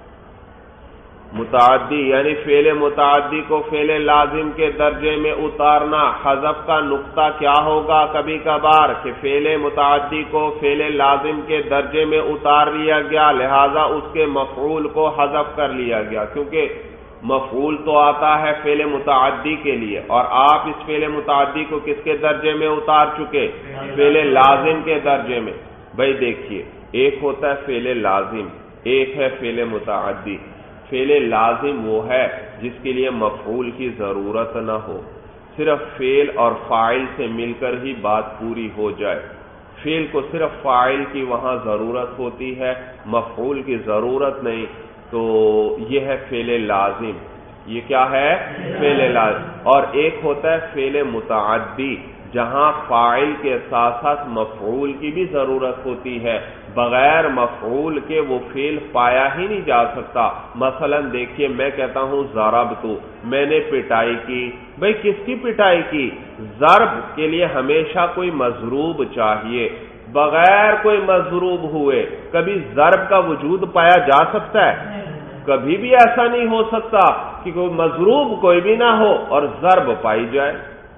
متعدی یعنی فعل متعدی کو فعل لازم کے درجے میں اتارنا. حذف کا نقطہ کیا ہوگا کبھی کبھار کہ فعل متعدی کو فعل لازم کے درجے میں اتار لیا گیا، لہذا اس کے مفعول کو حذف کر لیا گیا، کیونکہ مفعول تو آتا ہے فعل متعدی کے لیے، اور آپ اس فعل متعدی کو کس کے درجے میں اتار چکے؟ فعل لازم کے درجے میں. بھائی دیکھیے، ایک ہوتا ہے فعل لازم، ایک ہے فعل متعدی. فعل لازم وہ ہے جس کے لیے مفعول کی ضرورت نہ ہو، صرف فعل اور فاعل سے مل کر ہی بات پوری ہو جائے. فعل کو صرف فاعل کی وہاں ضرورت ہوتی ہے، مفعول کی ضرورت نہیں، تو یہ ہے فعل لازم. یہ کیا ہے؟ فعل لازم. اور ایک ہوتا ہے فعل متعدی، جہاں فاعل کے ساتھ ساتھ مفعول کی بھی ضرورت ہوتی ہے. بغیر مفعول کے وہ فعل پایا ہی نہیں جا سکتا. مثلا دیکھیے، میں کہتا ہوں ضربت، میں نے پٹائی کی. بھئی کس کی پٹائی کی؟ ضرب کے لیے ہمیشہ کوئی مضروب چاہیے. بغیر کوئی مضروب ہوئے کبھی ضرب کا وجود پایا جا سکتا ہے؟ کبھی بھی ایسا نہیں ہو سکتا کہ کوئی مضروب کوئی بھی نہ ہو اور ضرب پائی جائے.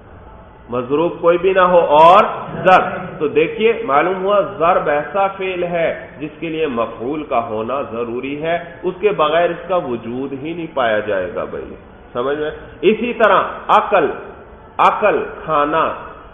مضروب کوئی بھی نہ ہو اور ضرب. تو دیکھیے معلوم ہوا ضرب ایسا فعل ہے جس کے لیے مفعول کا ہونا ضروری ہے، اس کے بغیر اس کا وجود ہی نہیں پایا جائے گا. بھائی سمجھ میں؟ اسی طرح عقل، عقل کھانا،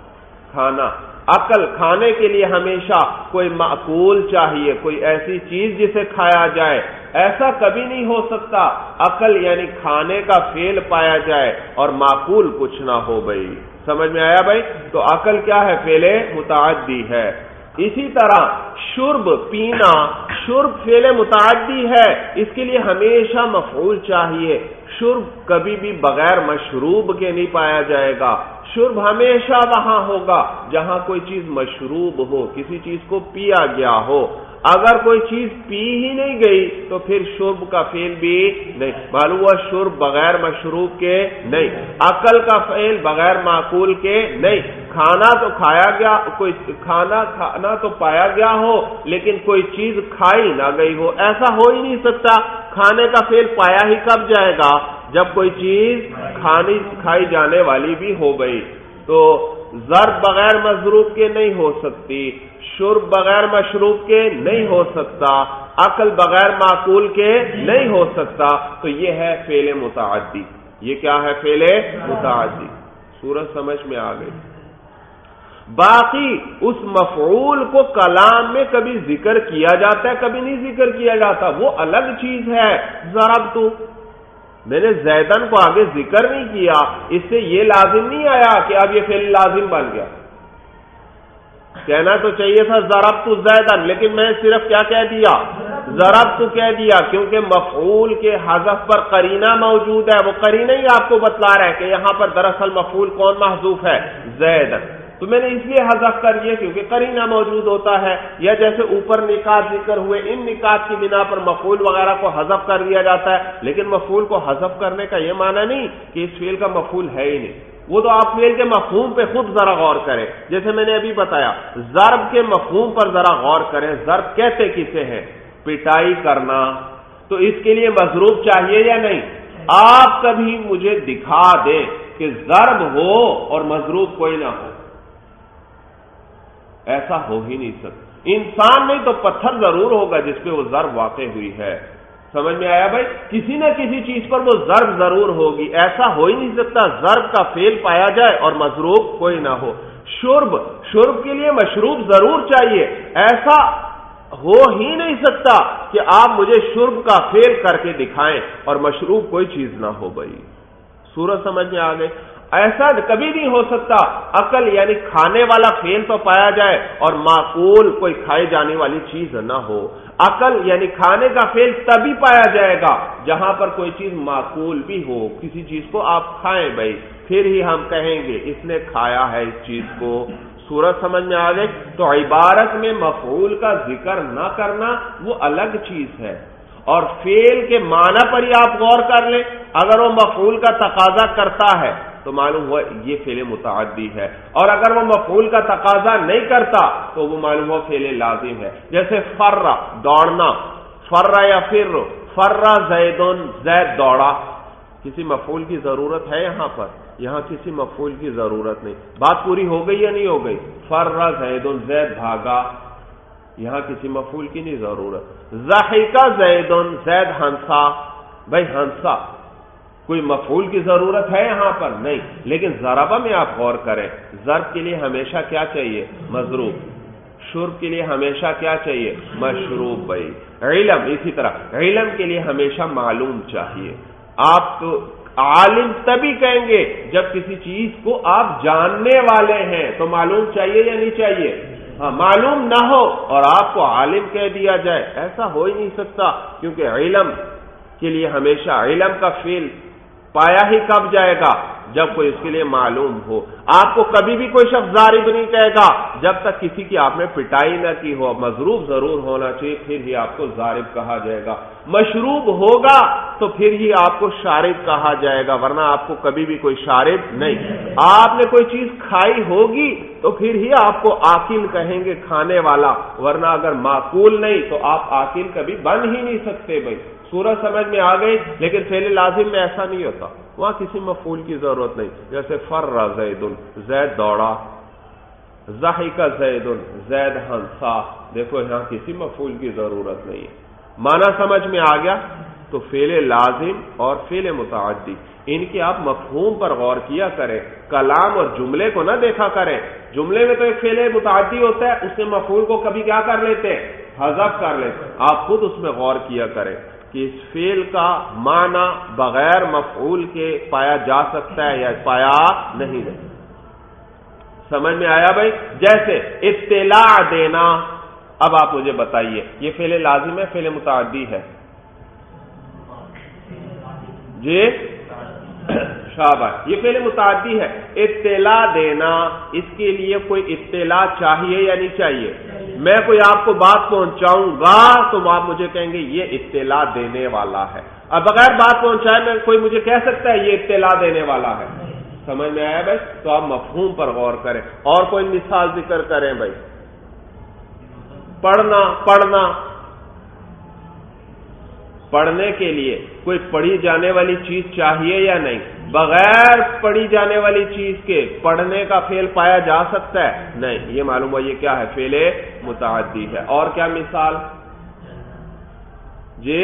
کھانا عقل کھانے کے لیے ہمیشہ کوئی معقول چاہیے، کوئی ایسی چیز جسے کھایا جائے. ایسا کبھی نہیں ہو سکتا عقل یعنی کھانے کا فعل پایا جائے اور معقول کچھ نہ ہو. بھائی سمجھ میں آیا بھائی؟ تو عقل کیا ہے؟ فعل متعدی ہے. اسی طرح شرب پینا، شرب فعل متعدی ہے، اس کے لیے ہمیشہ مفعول چاہیے. شرب کبھی بھی بغیر مشروب کے نہیں پایا جائے گا. شرب ہمیشہ وہاں ہوگا جہاں کوئی چیز مشروب ہو، کسی چیز کو پیا گیا ہو. اگر کوئی چیز پی ہی نہیں گئی تو پھر شرب کا فعل بھی نہیں. معلوم ہوا شرب بغیر مشروب کے نہیں، عقل کا فعل بغیر معقول کے نہیں. کھانا تو کھایا گیا، کوئی کھانا کھانا تو پایا گیا ہو لیکن کوئی چیز کھائی نہ گئی ہو، ایسا ہو ہی نہیں سکتا. کھانے کا فعل پایا ہی کب جائے گا؟ جب کوئی چیز کھانی کھائی جانے والی بھی ہو گئی. تو ضرب بغیر مضروب کے نہیں ہو سکتی، شرب بغیر مشروب کے نہیں ہو سکتا، عقل بغیر معقول کے نہیں ہو سکتا. تو یہ ہے فعل متعدی. یہ کیا ہے؟ فعل متعدی. سورج سمجھ میں آ گئی. باقی اس مفعول کو کلام میں کبھی ذکر کیا جاتا ہے، کبھی نہیں ذکر کیا جاتا، وہ الگ چیز ہے. ضربت، میں نے زیدن کو آگے ذکر نہیں کیا، اس سے یہ لازم نہیں آیا کہ اب یہ فعل لازم بن گیا. کہنا تو چاہیے تھا ضربت زیدن، لیکن میں صرف کیا کہہ دیا؟ ضربت کہہ دیا، کیونکہ مفعول کے حذف پر قرینہ موجود ہے. وہ قرینہ ہی آپ کو بتلا رہا ہے کہ یہاں پر دراصل مفعول کون محذوف ہے؟ زیدن. تو میں نے اس لیے حذف کر دیا کیونکہ قرینہ موجود ہوتا ہے. یا جیسے اوپر نکات ذکر ہوئے، ان نکات کی بنا پر مفعول وغیرہ کو حذف کر دیا جاتا ہے، لیکن مفعول کو حذف کرنے کا یہ معنی نہیں کہ اس فعل کا مفعول ہے ہی نہیں. وہ تو آپ فعل کے مفہوم پہ خود ذرا غور کریں. جیسے میں نے ابھی بتایا، ضرب کے مفہوم پر ذرا غور کریں. ضرب کہتے کسے ہیں؟ پٹائی کرنا. تو اس کے لیے مضروب چاہیے یا نہیں؟ آپ کبھی مجھے دکھا دیں کہ ضرب ہو اور مضروب کوئی نہ ہو، ایسا ہو ہی نہیں سکتا۔ انسان نہیں تو پتھر ضرور ہوگا جس پہ وہ ضرب واقع ہوئی ہے، سمجھ میں آیا بھائی؟ کسی نہ کسی چیز پر وہ ضرب ضرور ہوگی، ایسا ہو ہی نہیں سکتا ضرب کا فعل پایا جائے اور مضروب کوئی نہ ہو۔ شرب، شرب کے لیے مشروب ضرور چاہیے، ایسا ہو ہی نہیں سکتا کہ آپ مجھے شرب کا فعل کر کے دکھائیں اور مشروب کوئی چیز نہ ہو۔ بھائی صورت سمجھ میں آ گئی؟ ایسا کبھی نہیں ہو سکتا عقل یعنی کھانے والا فعل تو پایا جائے اور معقول کوئی کھائی جانے والی چیز نہ ہو۔ عقل یعنی کھانے کا فعل تبھی پایا جائے گا جہاں پر کوئی چیز معقول بھی ہو، کسی چیز کو آپ کھائیں بھائی، پھر ہی ہم کہیں گے اس نے کھایا ہے اس چیز کو۔ صورت سمجھ میں آ گئی؟ تو عبارت میں مفعول کا ذکر نہ کرنا وہ الگ چیز ہے، اور فعل کے معنی پر ہی آپ غور کر لیں، اگر وہ مفعول کا تقاضا کرتا ہے تو معلوم ہوا یہ فعل متعدی ہے، اور اگر وہ مفعول کا تقاضا نہیں کرتا تو وہ معلوم ہوا فعل لازم ہے۔ جیسے فر دوڑنا، فر یا فر، فر زیدن زید دوڑا، کسی مفعول کی ضرورت ہے یہاں پر؟ یہاں کسی مفعول کی ضرورت نہیں۔ بات پوری ہو گئی یا نہیں ہو گئی؟ فر زیدن زید بھاگا، یہاں کسی مفعول کی نہیں ضرورت۔ ضحک زیدن زید ہنسا، بھائی ہنسا، کوئی مفعول کی ضرورت ہے یہاں پر؟ نہیں، لیکن ضربہ میں آپ غور کریں، ضرب کے لیے ہمیشہ کیا چاہیے؟ مضروب۔ شرب کے لیے ہمیشہ کیا چاہیے؟ مشروب۔ بھائی علم اسی طرح، علم کے لیے ہمیشہ معلوم چاہیے۔ آپ تو عالم تبھی کہیں گے جب کسی چیز کو آپ جاننے والے ہیں، تو معلوم چاہیے یا نہیں چاہیے؟ ہاں، معلوم نہ ہو اور آپ کو عالم کہہ دیا جائے، ایسا ہو ہی نہیں سکتا، کیونکہ علم کے لیے ہمیشہ علم کا فعل پایا ہی کب جائے گا؟ جب کوئی اس کے لیے معلوم ہو۔ آپ کو کبھی بھی کوئی شخص ضارب نہیں کہے گا جب تک کسی کی آپ نے پٹائی نہ کی ہو، مضروب ضرور ہونا چاہیے، پھر ہی آپ کو ضارب کہا جائے گا۔ مشروب ہوگا تو پھر ہی آپ کو شارب کہا جائے گا، ورنہ آپ کو کبھی بھی کوئی شارب نہیں۔ آپ نے کوئی چیز کھائی ہوگی تو پھر ہی آپ کو آکل کہیں گے، کھانے والا، ورنہ اگر معقول نہیں تو آپ آکل کبھی بن ہی نہیں سکتے۔ بھائی صورت سمجھ میں آ گئی؟ لیکن فعل لازم میں ایسا نہیں ہوتا، وہاں کسی مفعول کی ضرورت نہیں۔ جیسے فر زید زید دوڑا، ضحک زید زید ہنسا، دیکھو یہاں کسی مفعول کی ضرورت نہیں ہے۔ معنی سمجھ میں آ گیا؟ تو فعل لازم اور فعل متعدی ان کے آپ مفہوم پر غور کیا کریں، کلام اور جملے کو نہ دیکھا کریں۔ جملے میں تو ایک فعل متعدی ہوتا ہے، اس سے مفعول کو کبھی کیا کر لیتے ہیں؟ حذف کر لیتے ہیں۔ آپ خود اس میں غور کیا کریں کہ اس فعل کا معنی بغیر مفعول کے پایا جا سکتا ہے یا پایا نہیں جا سکتا۔ سمجھ میں آیا بھائی؟ جیسے اطلاع دینا، اب آپ مجھے بتائیے یہ فعل لازم ہے فعل متعدی ہے؟ جی شاباش، یہ فعل متعدی ہے۔ اطلاع دینا، اس کے لیے کوئی اطلاع چاہیے یا نہیں چاہیے؟ میں کوئی آپ کو بات پہنچاؤں گا تو آپ مجھے کہیں گے یہ اطلاع دینے والا ہے۔ اب بغیر بات پہنچائے میں کوئی مجھے کہہ سکتا ہے یہ اطلاع دینے والا ہے؟ سمجھ میں آیا بھائی؟ تو آپ مفہوم پر غور کریں۔ اور کوئی مثال ذکر کریں بھائی؟ پڑھنا، پڑھنا، پڑھنے کے لیے کوئی پڑھی جانے والی چیز چاہیے یا نہیں؟ بغیر پڑھی جانے والی چیز کے پڑھنے کا فعل پایا جا سکتا ہے؟ نہیں، یہ معلوم ہوا یہ کیا ہے؟ فعل متعدی ہے۔ اور کیا مثال؟ جی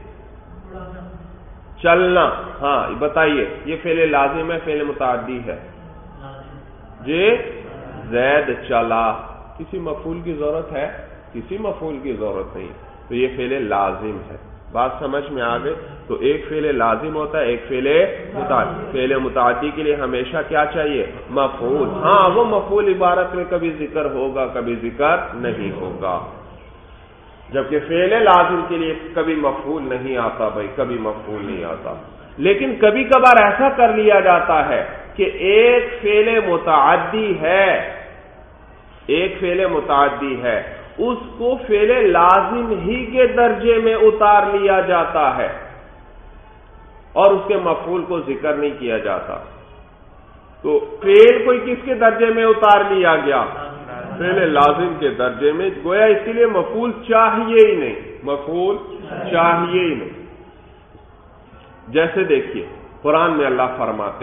چلنا، ہاں بتائیے یہ فعل لازم ہے فعل متعدی ہے؟ جی زید چلا، کسی مفعول کی ضرورت ہے؟ کسی مفعول کی ضرورت نہیں، تو یہ فعل لازم ہے۔ بات سمجھ میں آ گئی؟ تو ایک فعل لازم ہوتا ہے، ایک فعل متعدی۔ فعل متعدی کے لیے ہمیشہ کیا چاہیے؟ مفعول۔ ہاں وہ مفعول عبارت میں کبھی ذکر ہوگا کبھی ذکر نہیں ہوگا، جبکہ فعل لازم کے لیے کبھی مفعول نہیں آتا بھائی، کبھی مفعول نہیں آتا۔ لیکن کبھی کبھار ایسا کر لیا جاتا ہے کہ ایک فعل متعدی ہے، ایک فعل متعدی ہے، اس کو فعل لازم ہی کے درجے میں اتار لیا جاتا ہے اور اس کے مفعول کو ذکر نہیں کیا جاتا۔ تو فعل کوئی کس کے درجے میں اتار لیا گیا؟ فعل لازم کے درجے میں، گویا اس کے لیے مفعول چاہیے ہی نہیں، مفعول چاہیے ہی نہیں۔ جیسے دیکھیے قرآن میں اللہ فرماتے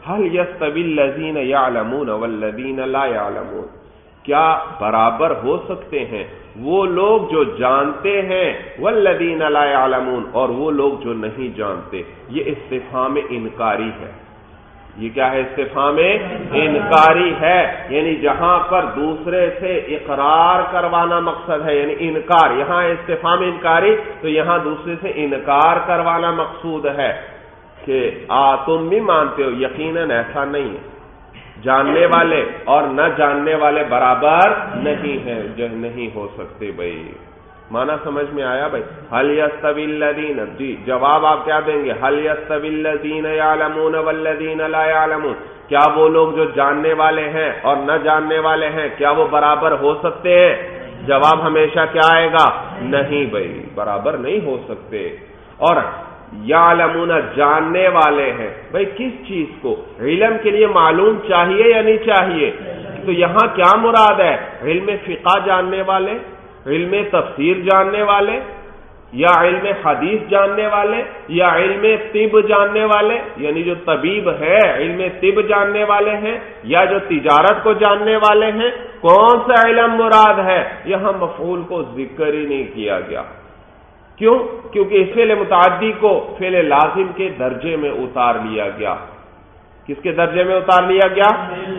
هل يستوي الذين يعلمون والذين لا يعلمون، کیا برابر ہو سکتے ہیں وہ لوگ جو جانتے ہیں والذین لا يعلمون، اور وہ لوگ جو نہیں جانتے؟ یہ استفہام انکاری ہے. یہ کیا ہے؟ استفہام انکاری ہے. یعنی جہاں پر دوسرے سے اقرار کروانا مقصد ہے، یعنی انکار، یہاں استفہام انکاری، تو یہاں دوسرے سے انکار کروانا مقصود ہے کہ آ تم بھی مانتے ہو. یقیناً ایسا نہیں ہے. جاننے والے اور نہ جاننے والے برابر نہیں ہیں، جو نہیں ہو سکتے. بھائی معنی سمجھ میں آیا بھائی؟ هل يستوي الذين، جی جواب آپ کیا دیں گے؟ هل يستوي الذين يعلمون والذين لا يعلمون، کیا وہ لوگ جو جاننے والے ہیں اور نہ جاننے والے ہیں کیا وہ برابر ہو سکتے ہیں؟ جواب ہمیشہ کیا آئے گا؟ نہیں بھائی، برابر نہیں ہو سکتے. اور یعلمون جاننے والے ہیں، بھائی کس چیز کو؟ علم کے لیے معلوم چاہیے یا نہیں چاہیے؟ تو یہاں کیا مراد ہے؟ علم فقہ جاننے والے، علم تفسیر جاننے والے، یا علم حدیث جاننے والے، یا علم طب جاننے والے، یعنی جو طبیب ہے علم طب جاننے والے ہیں، یا جو تجارت کو جاننے والے ہیں؟ کون سا علم مراد ہے؟ یہاں مفعول کو ذکر ہی نہیں کیا گیا. کیوں؟ کیونکہ اس فعل متعدی کو فعل لازم کے درجے میں اتار لیا گیا. کس کے درجے میں اتار لیا گیا؟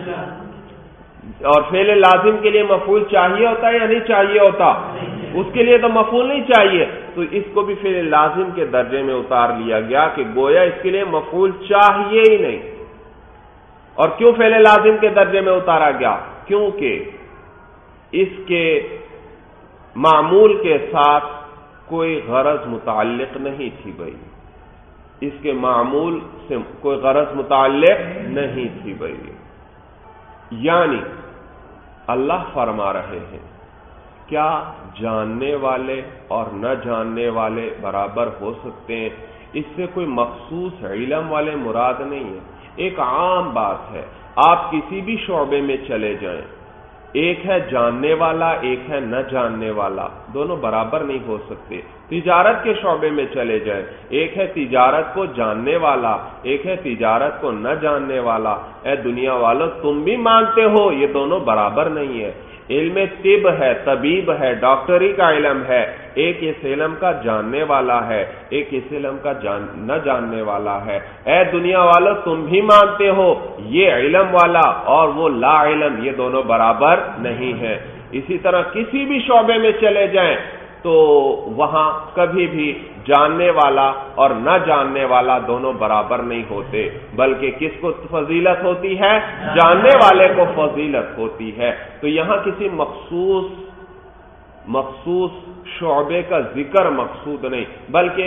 اور فعل لازم کے لیے مفعول چاہیے ہوتا ہے یا نہیں چاہیے ہوتا؟ اس کے لیے تو مفعول نہیں چاہیے، تو اس کو بھی فعل لازم کے درجے میں اتار لیا گیا کہ گویا اس کے لیے مفعول چاہیے ہی نہیں. اور کیوں فعل لازم کے درجے میں اتارا گیا؟ کیونکہ اس کے معمول کے ساتھ کوئی غرض متعلق نہیں تھی. بھائی اس کے معمول سے کوئی غرض متعلق نہیں تھی. بھائی یعنی اللہ فرما رہے ہیں کیا جاننے والے اور نہ جاننے والے برابر ہو سکتے ہیں؟ اس سے کوئی مخصوص علم والے مراد نہیں ہے. ایک عام بات ہے، آپ کسی بھی شعبے میں چلے جائیں، ایک ہے جاننے والا، ایک ہے نہ جاننے والا، دونوں برابر نہیں ہو سکتے. تجارت کے شعبے میں چلے جائیں، ایک ہے تجارت کو جاننے والا، ایک ہے تجارت کو نہ جاننے والا. اے دنیا والوں تم بھی مانتے ہو یہ دونوں برابر نہیں ہے. علم طب ہے، طبیب ہے، ڈاکٹری کا علم ہے، ایک اس علم کا جاننے والا ہے، ایک اس علم کا جان نہ جاننے والا ہے. اے دنیا والوں تم بھی مانتے ہو یہ علم والا اور وہ لا علم، یہ دونوں برابر نہیں ہے. اسی طرح کسی بھی شعبے میں چلے جائیں تو وہاں کبھی بھی جاننے والا اور نہ جاننے والا دونوں برابر نہیں ہوتے، بلکہ کس کو فضیلت ہوتی ہے؟ جاننے والے کو فضیلت ہوتی ہے. تو یہاں کسی مخصوص مخصوص شعبے کا ذکر مقصود نہیں، بلکہ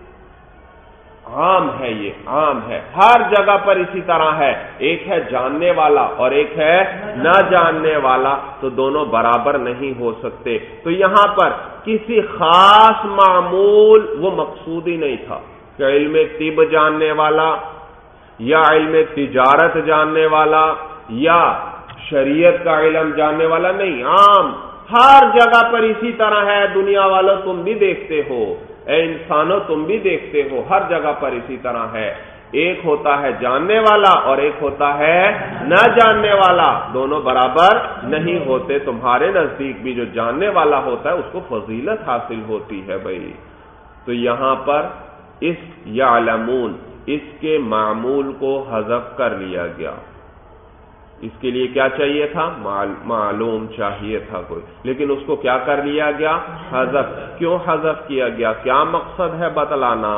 عام ہے، یہ عام ہے، ہر جگہ پر اسی طرح ہے. ایک ہے جاننے والا اور ایک ہے نہ جاننے والا، تو دونوں برابر نہیں ہو سکتے. تو یہاں پر کسی خاص معمول وہ مقصود ہی نہیں تھا کہ علم طب جاننے والا یا علم تجارت جاننے والا یا شریعت کا علم جاننے والا، نہیں، عام ہر جگہ پر اسی طرح ہے. دنیا والوں تم بھی دیکھتے ہو، اے انسانوں تم بھی دیکھتے ہو، ہر جگہ پر اسی طرح ہے. ایک ہوتا ہے جاننے والا اور ایک ہوتا ہے نہ جاننے والا، دونوں برابر نہیں ہوتے. تمہارے نزدیک بھی جو جاننے والا ہوتا ہے اس کو فضیلت حاصل ہوتی ہے. بھائی تو یہاں پر اس یعلمون اس کے معمول کو حذف کر لیا گیا. اس کے لیے کیا چاہیے تھا؟ معلوم چاہیے تھا کوئی، لیکن اس کو کیا کر لیا گیا؟ حذف. کیوں حذف کیا گیا؟ کیا مقصد ہے بتلانا؟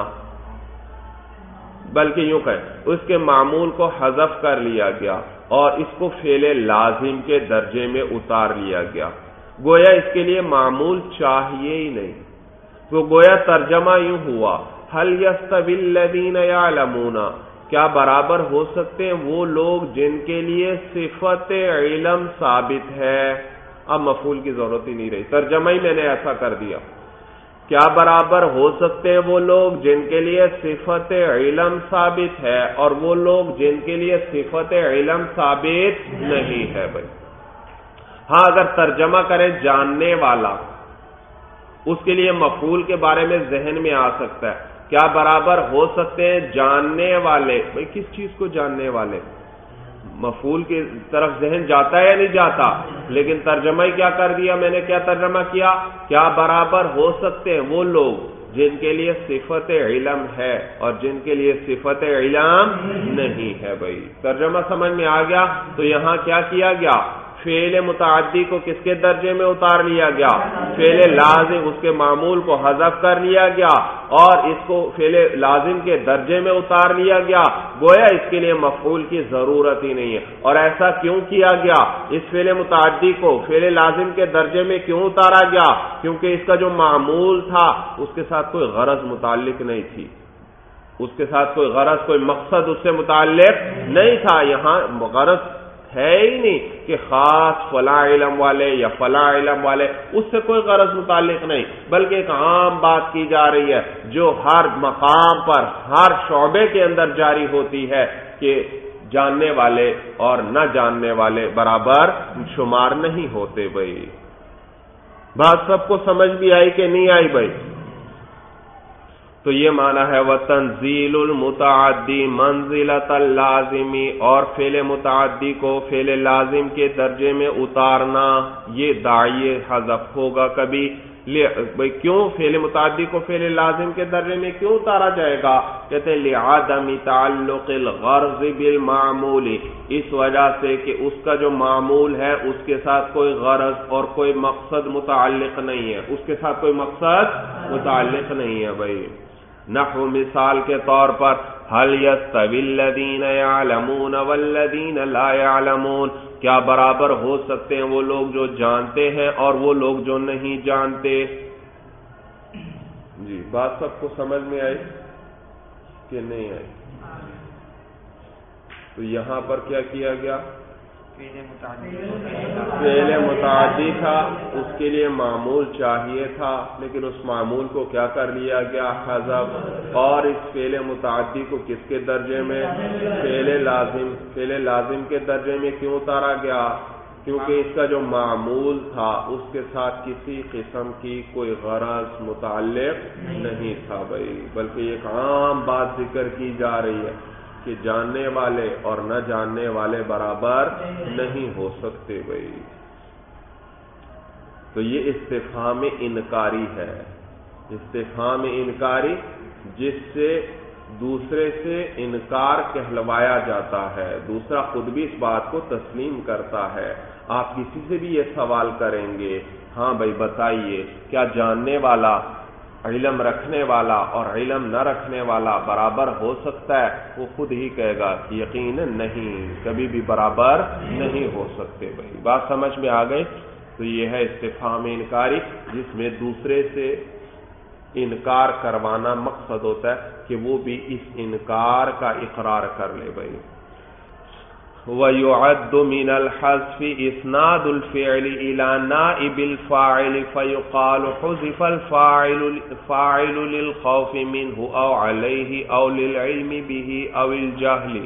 بلکہ یوں کہ اس کے معمول کو حذف کر لیا گیا اور اس کو فعل لازم کے درجے میں اتار لیا گیا. گویا اس کے لیے معمول چاہیے ہی نہیں. تو گویا ترجمہ یوں ہوا هل يستوي الذين يعلمون، کیا برابر ہو سکتے ہیں وہ لوگ جن کے لیے صفت علم ثابت ہے؟ اب مفعول کی ضرورت ہی نہیں رہی، ترجمہ ہی میں نے ایسا کر دیا. کیا برابر ہو سکتے ہیں وہ لوگ جن کے لیے صفت علم ثابت ہے اور وہ لوگ جن کے لیے صفت علم ثابت نہیں ہے؟ بھائی ہاں اگر ترجمہ کریں جاننے والا، اس کے لیے مفعول کے بارے میں ذہن میں آ سکتا ہے کیا برابر ہو سکتے ہیں جاننے والے؟ بھئی کس چیز کو جاننے والے؟ مفعول کی طرف ذہن جاتا ہے یا نہیں جاتا؟ لیکن ترجمہ ہی کیا کر دیا میں نے؟ کیا ترجمہ کیا؟ کیا برابر ہو سکتے ہیں وہ لوگ جن کے لیے صفت علم ہے اور جن کے لیے صفت علم نہیں ہے؟ بھائی ترجمہ سمجھ میں آ گیا؟ تو یہاں کیا کیا گیا؟ فعل متعدی کو کس کے درجے میں اتار لیا گیا؟ فعل لازم، اس کے معمول کو حذف کر لیا گیا اور اس کو فعل لازم کے درجے میں اتار لیا گیا، گویا اس کے لیے مفعول کی ضرورت ہی نہیں ہے۔ اور ایسا کیوں کیا گیا؟ اس فعل متعدی کو فعل لازم کے درجے میں کیوں اتارا گیا؟ کیونکہ اس کا جو معمول تھا اس کے ساتھ کوئی غرض متعلق نہیں تھی، اس کے ساتھ کوئی غرض، کوئی مقصد اس سے متعلق نہیں تھا۔ یہاں غرض ہے ہی نہیں کہ خاص فلاں علم والے یا فلاں علم والے، اس سے کوئی غرض متعلق نہیں، بلکہ ایک عام بات کی جا رہی ہے جو ہر مقام پر، ہر شعبے کے اندر جاری ہوتی ہے کہ جاننے والے اور نہ جاننے والے برابر شمار نہیں ہوتے۔ بھائی بات سب کو سمجھ بھی آئی کہ نہیں آئی؟ بھائی تو یہ معنی ہے وَتَنزِيلُ الْمُتَعَدِّي مَنزِلَةَ اللَّازِمِ، اور فعل متعدی کو فعل لازم کے درجے میں اتارنا، یہ داعی حذف ہوگا کبھی۔ بھئی کیوں فعل متعدی کو فعل لازم کے درجے میں کیوں اتارا جائے گا؟ کہتے ہیں لِعَدَمِ تَعَلُّقِ الْغَرْضِ بِالْمَعْمُولِ، اس وجہ سے کہ اس کا جو معمول ہے اس کے ساتھ کوئی غرض اور کوئی مقصد متعلق نہیں ہے، اس کے ساتھ کوئی مقصد متعلق نہیں ہے۔ بھائی نحو مثال کے طور پر هل يستوي الذين يعلمون والذين لا يعلمون، کیا برابر ہو سکتے ہیں وہ لوگ جو جانتے ہیں اور وہ لوگ جو نہیں جانتے؟ جی بات سب کو سمجھ میں آئی کہ نہیں آئی؟ تو یہاں پر کیا کیا گیا؟ فعل متعدی تھا، اس کے لیے معمول چاہیے تھا، لیکن اس معمول کو کیا کر لیا گیا؟ حذف۔ اور اس فعل متعدی کو کس کے درجے میں؟ فعل لازم، فعل لازم کے درجے میں کیوں اتارا گیا؟ کیونکہ اس کا جو معمول تھا اس کے ساتھ کسی قسم کی کوئی غرض متعلق نہیں تھا۔ بھائی بلکہ ایک عام بات ذکر کی جا رہی ہے کہ جاننے والے اور نہ جاننے والے برابر نہیں ہو سکتے۔ بھائی تو یہ استفہام انکاری ہے، استفہام انکاری جس سے دوسرے سے انکار کہلوایا جاتا ہے، دوسرا خود بھی اس بات کو تسلیم کرتا ہے۔ آپ کسی سے بھی یہ سوال کریں گے، ہاں بھائی بتائیے کیا جاننے والا علم رکھنے والا اور علم نہ رکھنے والا برابر ہو سکتا ہے؟ وہ خود ہی کہے گا کہ یقیناً نہیں، کبھی بھی برابر نہیں ہو سکتے۔ بھائی بات سمجھ میں آ گئی؟ تو یہ ہے استفہام انکاری، جس میں دوسرے سے انکار کروانا مقصد ہوتا ہے کہ وہ بھی اس انکار کا اقرار کر لے۔ بھائی وَيُعَدُّ مِنَ الْحَذْفِ إِسْنَادُ الْفِعْلِ إِلَى نَائِبِ الْفَاعِلِ فَيُقَالُ حُذِفَ الْفَاعِلُ لِلْخَوْفِ مِنْهُ أَوْ عَلَيْهِ أَوْ لِلْعِلْمِ بِهِ أَوْ الْجَهْلِ۔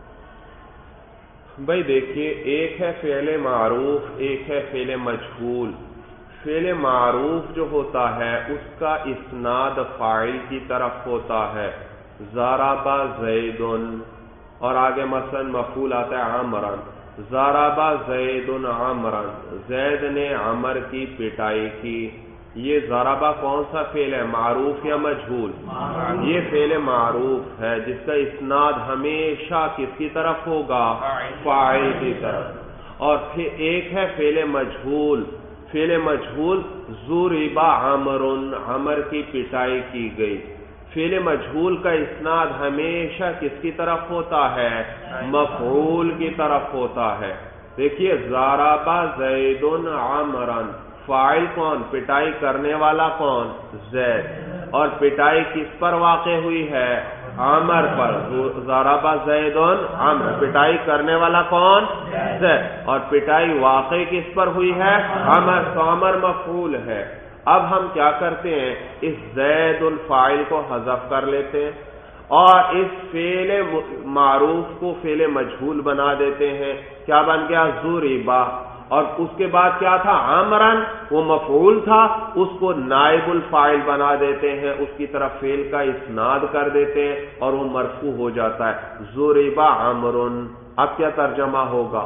بھائی دیکھیے، ایک ہے فعل معروف، ایک ہے فعل مجہول۔ فعل معروف جو ہوتا ہے اس کا اسناد فاعل کی طرف ہوتا ہے، ضرب زید، اور آگے مثلا مفعول آتا ہے عمران، ضرب زید عمران، زید نے عمر کی پٹائی کی۔ یہ ضربہ کون سا فعل ہے، معروف یا مجہول؟ یہ فعل معروف ہے جس کا اسناد ہمیشہ کس کی طرف ہوگا؟ فاعل کی طرف۔ اور پھر ایک ہے فعل مجہول، فعل مجہول ضرب عمر، عمر کی پٹائی کی گئی۔ فعل مجہول کا اسناد ہمیشہ کس کی طرف ہوتا ہے؟ مفعول کی طرف ہوتا ہے۔ دیکھیے ضرب زید عمرا، فاعل کون؟ پٹائی کرنے والا کون؟ زید، اور پٹائی کس پر واقع ہوئی ہے؟ عمر پر۔ ضرب زید عمر، پٹائی کرنے والا کون؟ زید، اور پٹائی واقع کس پر ہوئی ہے؟ عمر، تو عمر مفعول ہے۔ اب ہم کیا کرتے ہیں، اس زید الفاعل کو حذف کر لیتے ہیں اور اس فعل معروف کو فعل مجہول بنا دیتے ہیں۔ کیا بن گیا؟ ضرب، اور اس کے بعد کیا تھا؟ عمرن، وہ مفعول تھا، اس کو نائب الفاعل بنا دیتے ہیں، اس کی طرف فعل کا اسناد کر دیتے ہیں اور وہ مرفوع ہو جاتا ہے، ضرب عمرن۔ اب کیا ترجمہ ہوگا؟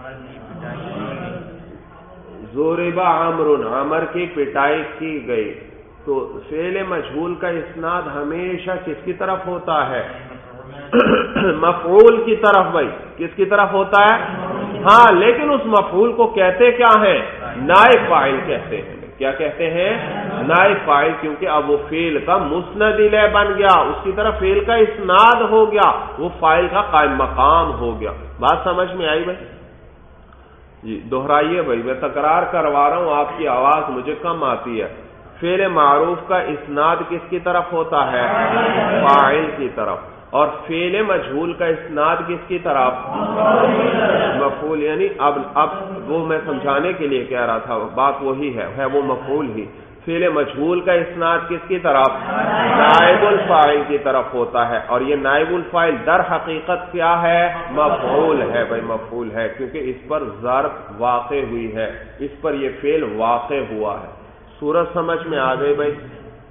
ضرب عمرن، عمر کی پٹائی کی گئی۔ تو فعل مجہول کا اسناد ہمیشہ کس کی طرف ہوتا ہے؟ مفعول کی طرف۔ بھائی کس کی طرف ہوتا ہے؟ ہاں، لیکن اس مفعول کو کہتے کیا ہیں؟ نائب فاعل کہتے ہیں۔ کیا کہتے ہیں؟ نائب فاعل، کیونکہ اب وہ فعل کا مسند الیہ بن گیا، اس کی طرف فعل کا اسناد ہو گیا، وہ فاعل کا قائم مقام ہو گیا۔ بات سمجھ میں آئی بھائی؟ جی دوہرائیے بھائی، میں تکرار کروا رہا ہوں، آپ کی آواز مجھے کم آتی ہے۔ فعل معروف کا اسناد کس کی طرف ہوتا ہے؟ فاعل کی طرف۔ اور فعل مجہول کا اسناد کس کی طرف؟ مفعول۔ یعنی اب اب وہ میں سمجھانے کے لیے کہہ رہا تھا، بات وہی ہے ہے وہ مفعول ہی۔ فعل مجہول کا اسناد کس کی طرف؟ نائب الفاعل کی طرف ہوتا ہے، اور یہ نائب الفاعل در حقیقت کیا ہے؟ مفعول ہے بھائی، مفعول ہے، کیونکہ اس پر ظرف واقع ہوئی ہے، اس پر یہ فعل واقع ہوا ہے۔ صورت سمجھ میں آ گئی بھائی؟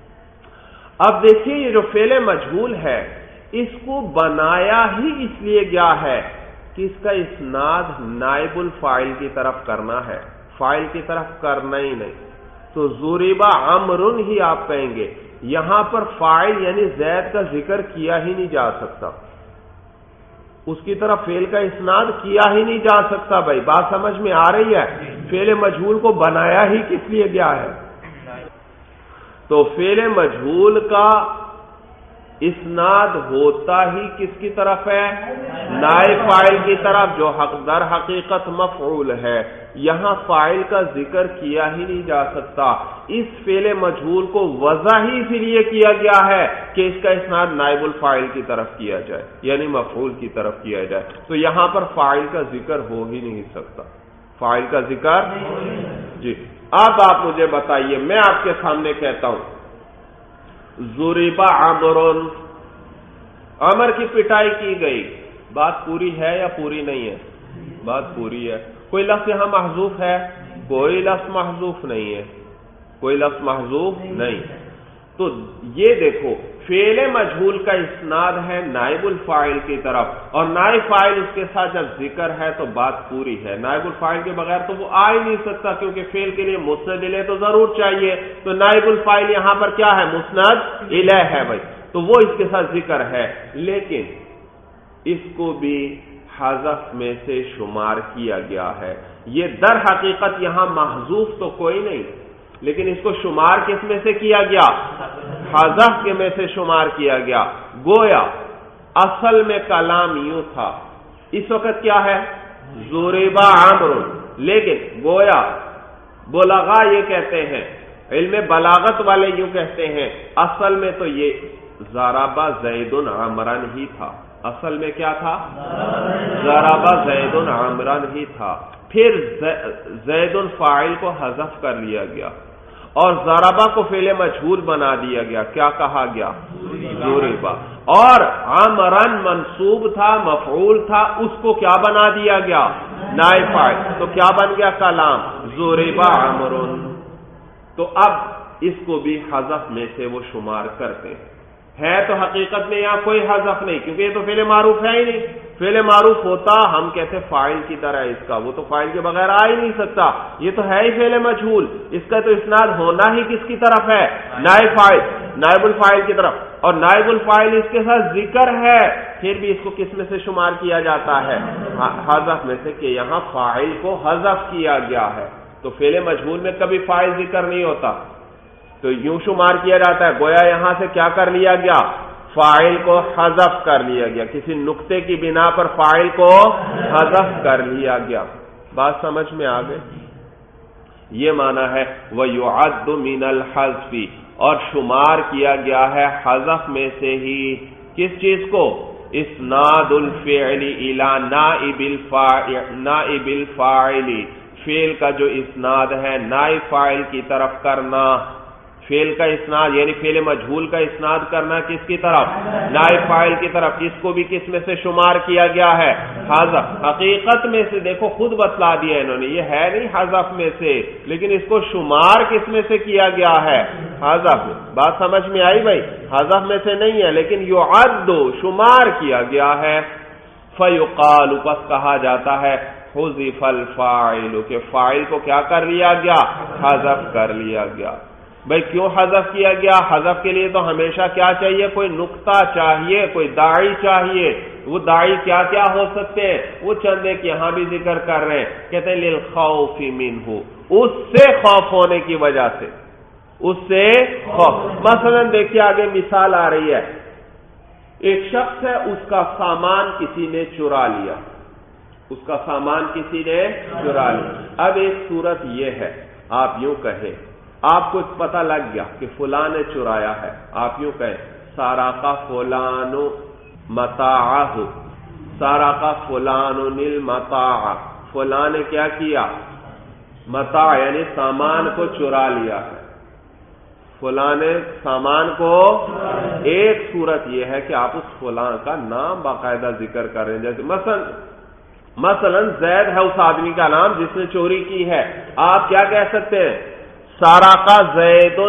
اب دیکھیے، یہ جو فعل مجہول ہے اس کو بنایا ہی اس لیے گیا ہے کہ اس کا اسناد نائب الفاعل کی طرف کرنا ہے، فاعل کی طرف کرنا ہی نہیں۔ تو ضرب عمرن ہی آپ کہیں گے، یہاں پر فاعل یعنی زید کا ذکر کیا ہی نہیں جا سکتا، اس کی طرف فعل کا اسناد کیا ہی نہیں جا سکتا۔ بھائی بات سمجھ میں آ رہی ہے؟ فعل مجہول کو بنایا ہی کس لیے گیا ہے؟ تو فعل مجہول کا اسناد ہوتا ہی کس کی طرف ہے؟ نائب فاعل کی طرف، جو حق در حقیقت مفعول ہے۔ یہاں فاعل کا ذکر کیا ہی نہیں جا سکتا، اس فعل مجہول کو وضع ہی اس لیے کیا گیا ہے کہ اس کا اسناد نائب الفاعل کی طرف کیا جائے، یعنی مفعول کی طرف کیا جائے۔ تو یہاں پر فاعل کا ذکر ہو ہی نہیں سکتا، فاعل کا ذکر۔ جی اب آپ مجھے بتائیے، میں آپ کے سامنے کہتا ہوں ضرب عمرن، عمر کی پٹائی کی گئی، بات پوری ہے یا پوری نہیں ہے؟ بات پوری ہے۔ کوئی لفظ یہاں محذوف ہے؟ کوئی لفظ محذوف نہیں ہے، کوئی لفظ محذوف نہیں۔ تو یہ دیکھو، فعل مجہول کا اسناد ہے نائب الفاعل کی طرف، اور نائب فاعل اس کے ساتھ جب ذکر ہے تو بات پوری ہے۔ نائب الفاعل کے بغیر تو وہ آ ہی نہیں سکتا، کیونکہ فعل کے لیے مسند الیہ تو ضرور چاہیے۔ تو نائب الفاعل یہاں پر کیا ہے؟ مسند الیہ ہے بھائی، تو وہ اس کے ساتھ ذکر ہے، لیکن اس کو بھی حذف میں سے شمار کیا گیا ہے۔ یہ در حقیقت یہاں محذوف تو کوئی نہیں، لیکن اس کو شمار کس میں سے کیا گیا؟ حذف کے میں سے شمار کیا گیا۔ گویا اصل میں کلام یوں تھا، اس وقت کیا ہے؟ ضرب عمرن، لیکن گویا بلغاء یہ کہتے ہیں، علم بلاغت والے یوں کہتے ہیں، اصل میں تو یہ ضرب زید عمرن ہی تھا۔ اصل میں کیا تھا؟ ضرب زید عمرن ہی تھا، پھر زید فاعل کو حذف کر لیا گیا اور ضربہ کو فعل مجہول بنا دیا گیا۔ کیا کہا گیا؟ ضربہ۔ اور عمرن منصوب تھا، مفعول تھا، اس کو کیا بنا دیا گیا؟ نائب فاعل۔ تو کیا بن گیا کلام؟ ضرب عمرن۔ تو اب اس کو بھی حذف میں سے وہ شمار کرتے ہیں۔ ہے تو حقیقت میں یہاں کوئی حذف نہیں، کیونکہ یہ تو فعل معروف ہے ہی نہیں۔ فعل معروف ہوتا ہم کہتے فاعل کی طرح اس کا، وہ تو فاعل کے بغیر آ ہی نہیں سکتا، یہ تو ہے ہی فعل مجہول، اس کا تو اسناد ہونا ہی کس کی طرف ہے؟ نائب فاعل، نائب الفاعل کی طرف، اور نائب الفاعل اس کے ساتھ ذکر ہے، پھر بھی اس کو کس میں سے شمار کیا جاتا ہے؟ حذف میں سے، کہ یہاں فاعل کو حذف کیا گیا ہے۔ تو فعل مجہول میں کبھی فاعل ذکر نہیں ہوتا، تو یوں شمار کیا جاتا ہے، گویا یہاں سے کیا کر لیا گیا؟ فاعل کو حذف کر لیا گیا، کسی نقطے کی بنا پر فاعل کو حذف کر لیا گیا۔ بات سمجھ میں آ گئی؟ یہ معنی ہے وَيُعَدُّ مِنَ الْحَذْفِ، اور شمار کیا گیا ہے حذف میں سے ہی کس چیز کو؟ اسناد الفعل الی نائب الفاعل، نائب الفاعل، فعل کا جو اسناد ہے نائب فاعل کی طرف کرنا، فعل کا اسناد یعنی فعل مجہول کا اسناد کرنا کس کی طرف؟ نائب فاعل کی طرف. اس کو بھی کس میں سے شمار کیا گیا ہے؟ حذف. حقیقت میں سے دیکھو خود بتلا دیا انہوں نے، یہ ہے نہیں حذف میں سے، لیکن اس کو شمار کس میں سے کیا گیا ہے؟ حذف. بات سمجھ میں آئی بھائی؟ حذف میں سے نہیں ہے لیکن یعد شمار کیا گیا ہے. فیقال پس کہا جاتا ہے حذف الفاعل کہ فاعل کو کیا کر لیا گیا؟ حذف کر لیا گیا. بھئی کیوں حذف کیا گیا؟ حذف کے لیے تو ہمیشہ کیا چاہیے؟ کوئی نقطہ چاہیے، کوئی داعی چاہیے. وہ داعی کیا کیا ہو سکتے ہیں؟ وہ چند ایک یہاں بھی ذکر کر رہے ہیں، کہتے ہیں للخوف منہ، اس سے خوف ہونے کی وجہ سے، اس سے خوف. مثلا دیکھیے آگے مثال آ رہی ہے، ایک شخص ہے، اس کا سامان کسی نے چرا لیا، اس کا سامان کسی نے چرا لیا. اب ایک صورت یہ ہے، آپ یوں کہیں، آپ کو پتہ لگ گیا کہ فلاں نے چرایا ہے، آپ یوں کہیں سارقہ فلان متاعہ، سارقہ فلان المتاع، فلاں نے کیا کیا؟ متاع یعنی سامان کو چرا لیا ہے، فلاں نے سامان کو. ایک صورت یہ ہے کہ آپ اس فلاں کا نام باقاعدہ ذکر کر رہے ہیں، جیسے مثلا مثلا زید ہے اس آدمی کا نام جس نے چوری کی ہے، آپ کیا کہہ سکتے ہیں؟ سارقہ زید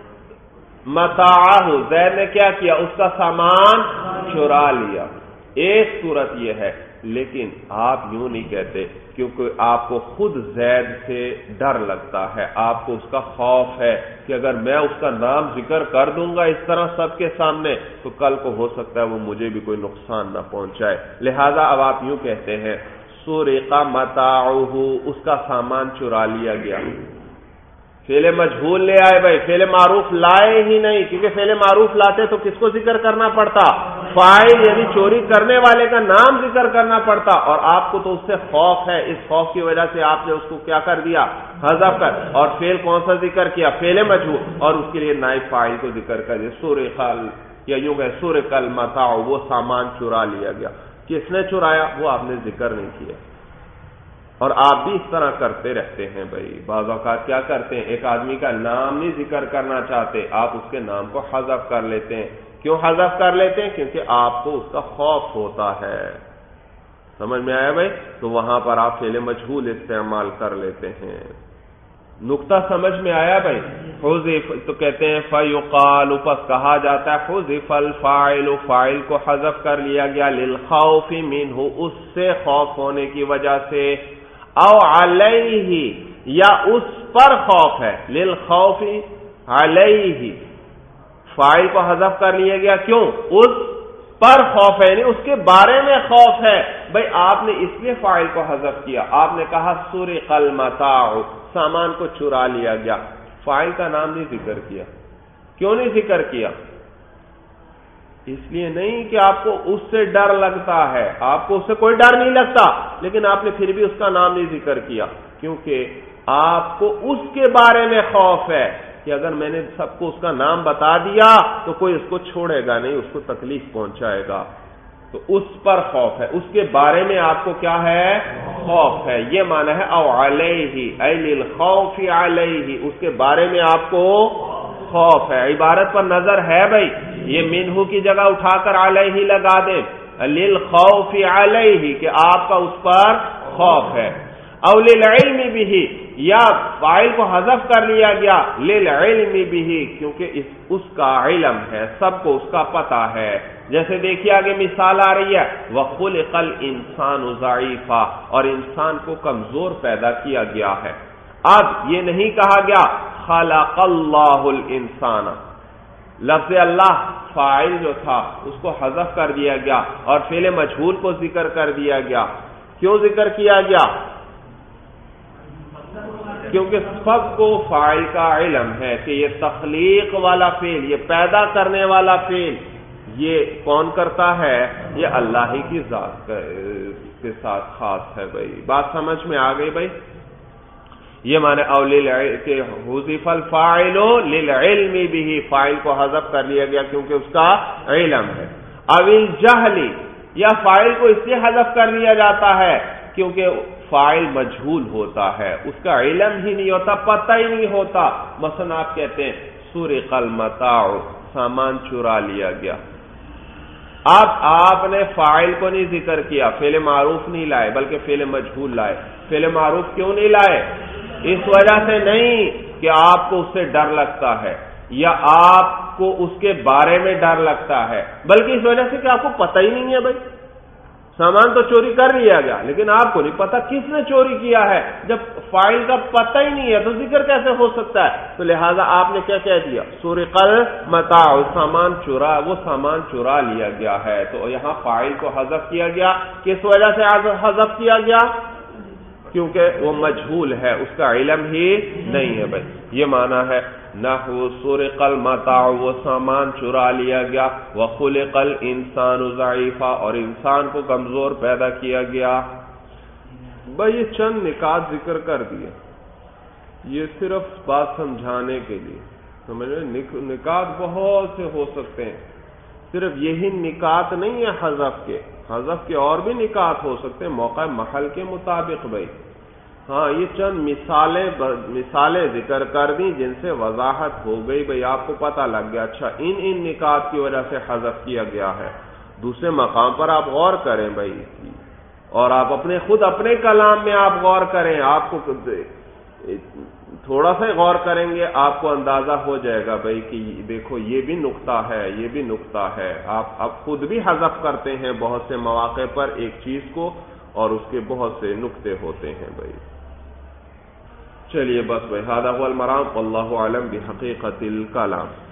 متاعہ، زید نے کیا کیا؟ اس کا سامان چرا لیا. ایک صورت یہ ہے، لیکن آپ یوں نہیں کہتے کیونکہ آپ کو خود زید سے ڈر لگتا ہے، آپ کو اس کا خوف ہے کہ اگر میں اس کا نام ذکر کر دوں گا اس طرح سب کے سامنے تو کل کو ہو سکتا ہے وہ مجھے بھی کوئی نقصان نہ پہنچائے. لہذا اب آپ یوں کہتے ہیں سرق متاعہ، اس کا سامان چرا لیا گیا. فعل مجہول لے آئے بھائی، فعل معروف لائے ہی نہیں، کیونکہ فعل معروف لاتے تو کس کو ذکر کرنا پڑتا؟ فاعل یعنی چوری کرنے والے کا نام ذکر کرنا پڑتا، اور آپ کو تو اس سے خوف ہے، اس خوف کی وجہ سے آپ نے اس کو کیا کر دیا؟ حذف کر. اور فعل کون سا ذکر کیا؟ فعل مجہول، اور اس کے لیے نائب فاعل کو ذکر کر دیا. سرق یا یوں کہ سرق المتاع، وہ سامان چرا لیا گیا. کس نے چرایا وہ آپ نے ذکر نہیں کیا. اور آپ بھی اس طرح کرتے رہتے ہیں بھائی، بعض اوقات کیا کرتے ہیں، ایک آدمی کا نام نہیں ذکر کرنا چاہتے، آپ اس کے نام کو حذف کر لیتے ہیں. کیوں حذف کر لیتے ہیں؟ کیونکہ آپ کو اس کا خوف ہوتا ہے. سمجھ میں آیا بھائی؟ تو وہاں پر آپ فعل مجہول استعمال کر لیتے ہیں. نقطہ سمجھ میں آیا بھائی؟ حذف تو کہتے ہیں فیقال پس کہا جاتا ہے حذف الفاعل، فاعل کو حذف کر لیا گیا، للخوف منہ، اس سے خوف ہونے کی وجہ سے، او علیہ یا اس پر خوف ہے، للخوف علیہ، فاعل کو حذف کر لیا گیا. کیوں؟ اس پر خوف ہے، یعنی اس کے بارے میں خوف ہے. بھئی آپ نے اس لیے فاعل کو حذف کیا، آپ نے کہا سرق المتاع، سامان کو چرا لیا گیا، فاعل کا نام نہیں ذکر کیا. کیوں نہیں ذکر کیا؟ اس لیے نہیں کہ آپ کو اس سے ڈر لگتا ہے، آپ کو اس سے کوئی ڈر نہیں لگتا، لیکن آپ نے پھر بھی اس کا نام نہیں ذکر کیا کیونکہ آپ کو اس کے بارے میں خوف ہے کہ اگر میں نے سب کو اس کا نام بتا دیا تو کوئی اس کو چھوڑے گا نہیں، اس کو تکلیف پہنچائے گا. تو اس پر خوف ہے، اس کے بارے میں آپ کو کیا ہے؟ خوف ہے. یہ معنی ہے او علیہ، ای للخوف علیہ، اس کے بارے میں آپ کو خوف ہے. عبارت پر نظر ہے بھائی، یہ منہ کی جگہ اٹھا کر علیہ لگا دیں، للخوف علیہ کہ آپ کا اس پر خوف ہے. او للعلم به، یا فاعل کو حذف کر لیا گیا للعلم به، کیونکہ اس, اس کا علم ہے، سب کو اس کا پتہ ہے. جیسے دیکھیے آگے مثال آ رہی ہے وَخُلِقَ الْإِنسَانُ ضَعِيفًا، اور انسان کو کمزور پیدا کیا گیا ہے. اب یہ نہیں کہا گیا خلق اللہ الانسان، لفظ اللہ فاعل جو تھا اس کو حذف کر دیا گیا اور فعل مجہول کو ذکر کر دیا گیا. کیوں ذکر کیا گیا؟ کیونکہ سب کو فاعل کا علم ہے کہ یہ تخلیق والا فعل، یہ پیدا کرنے والا فعل یہ کون کرتا ہے؟ یہ اللہ ہی کی ذات کے ساتھ خاص ہے. بھائی بات سمجھ میں آ گئی بھائی؟ یہ معنی او کہ حذف الفاعل للعلم به، فاعل کو حذف کر لیا گیا کیونکہ اس کا علم ہے. او الجہل، یا فاعل کو اس لیے حذف کر لیا جاتا ہے کیونکہ فاعل مجہول ہوتا ہے، اس کا علم ہی نہیں ہوتا، پتہ ہی نہیں ہوتا. مثلا آپ کہتے ہیں سرق المتاع، سامان چرا لیا گیا. اب آپ نے فاعل کو نہیں ذکر کیا، فعل معروف نہیں لائے بلکہ فعل مجہول لائے. فعل معروف کیوں نہیں لائے؟ اس وجہ سے نہیں کہ آپ کو اس سے ڈر لگتا ہے یا آپ کو اس کے بارے میں ڈر لگتا ہے، بلکہ اس وجہ سے کہ آپ کو پتہ ہی نہیں ہے. بھائی سامان تو چوری کر لیا گیا لیکن آپ کو نہیں پتا کس نے چوری کیا ہے. جب فاعل کا پتہ ہی نہیں ہے تو ذکر کیسے ہو سکتا ہے؟ تو لہذا آپ نے کیا کہہ دیا؟ سرق المتاع، سامان چرا، وہ سامان چرا لیا گیا ہے. تو یہاں فاعل کو حذف کیا گیا. کس وجہ سے حذف کیا گیا؟ کیونکہ وہ مجہول ہے، اس کا علم ہی نہیں ہے. بھائی یہ معنی ہے نحو سرق المتاع، وہ سامان چرا لیا گیا. وخلق الانسان ضعیفا، اور انسان کو کمزور پیدا کیا گیا. بھائی یہ چند نکات ذکر کر دیے، یہ صرف بات سمجھانے کے لیے. سمجھ میں نکات بہت سے ہو سکتے ہیں، صرف یہی نکات نہیں ہے حذف کے، حذف کے اور بھی نکات ہو سکتے ہیں موقع محل کے مطابق. بھائی ہاں یہ چند مثالیں مثالیں ذکر کر دیں جن سے وضاحت ہو گئی. بھئی آپ کو پتہ لگ گیا اچھا ان ان نکات کی وجہ سے حذف کیا گیا ہے. دوسرے مقام پر آپ غور کریں بھائی، اور آپ اپنے خود اپنے کلام میں آپ غور کریں. آپ کو تھوڑا سا غور کریں گے آپ کو اندازہ ہو جائے گا بھائی کہ دیکھو یہ بھی نقطہ ہے، یہ بھی نقطہ ہے. آپ اب خود بھی حذف کرتے ہیں بہت سے مواقع پر ایک چیز کو، اور اس کے بہت سے نقطے ہوتے ہیں. بھائی چلیے بس بھائی، ھذا ھو المرام، واللہ اعلم بحقیقت الکلام.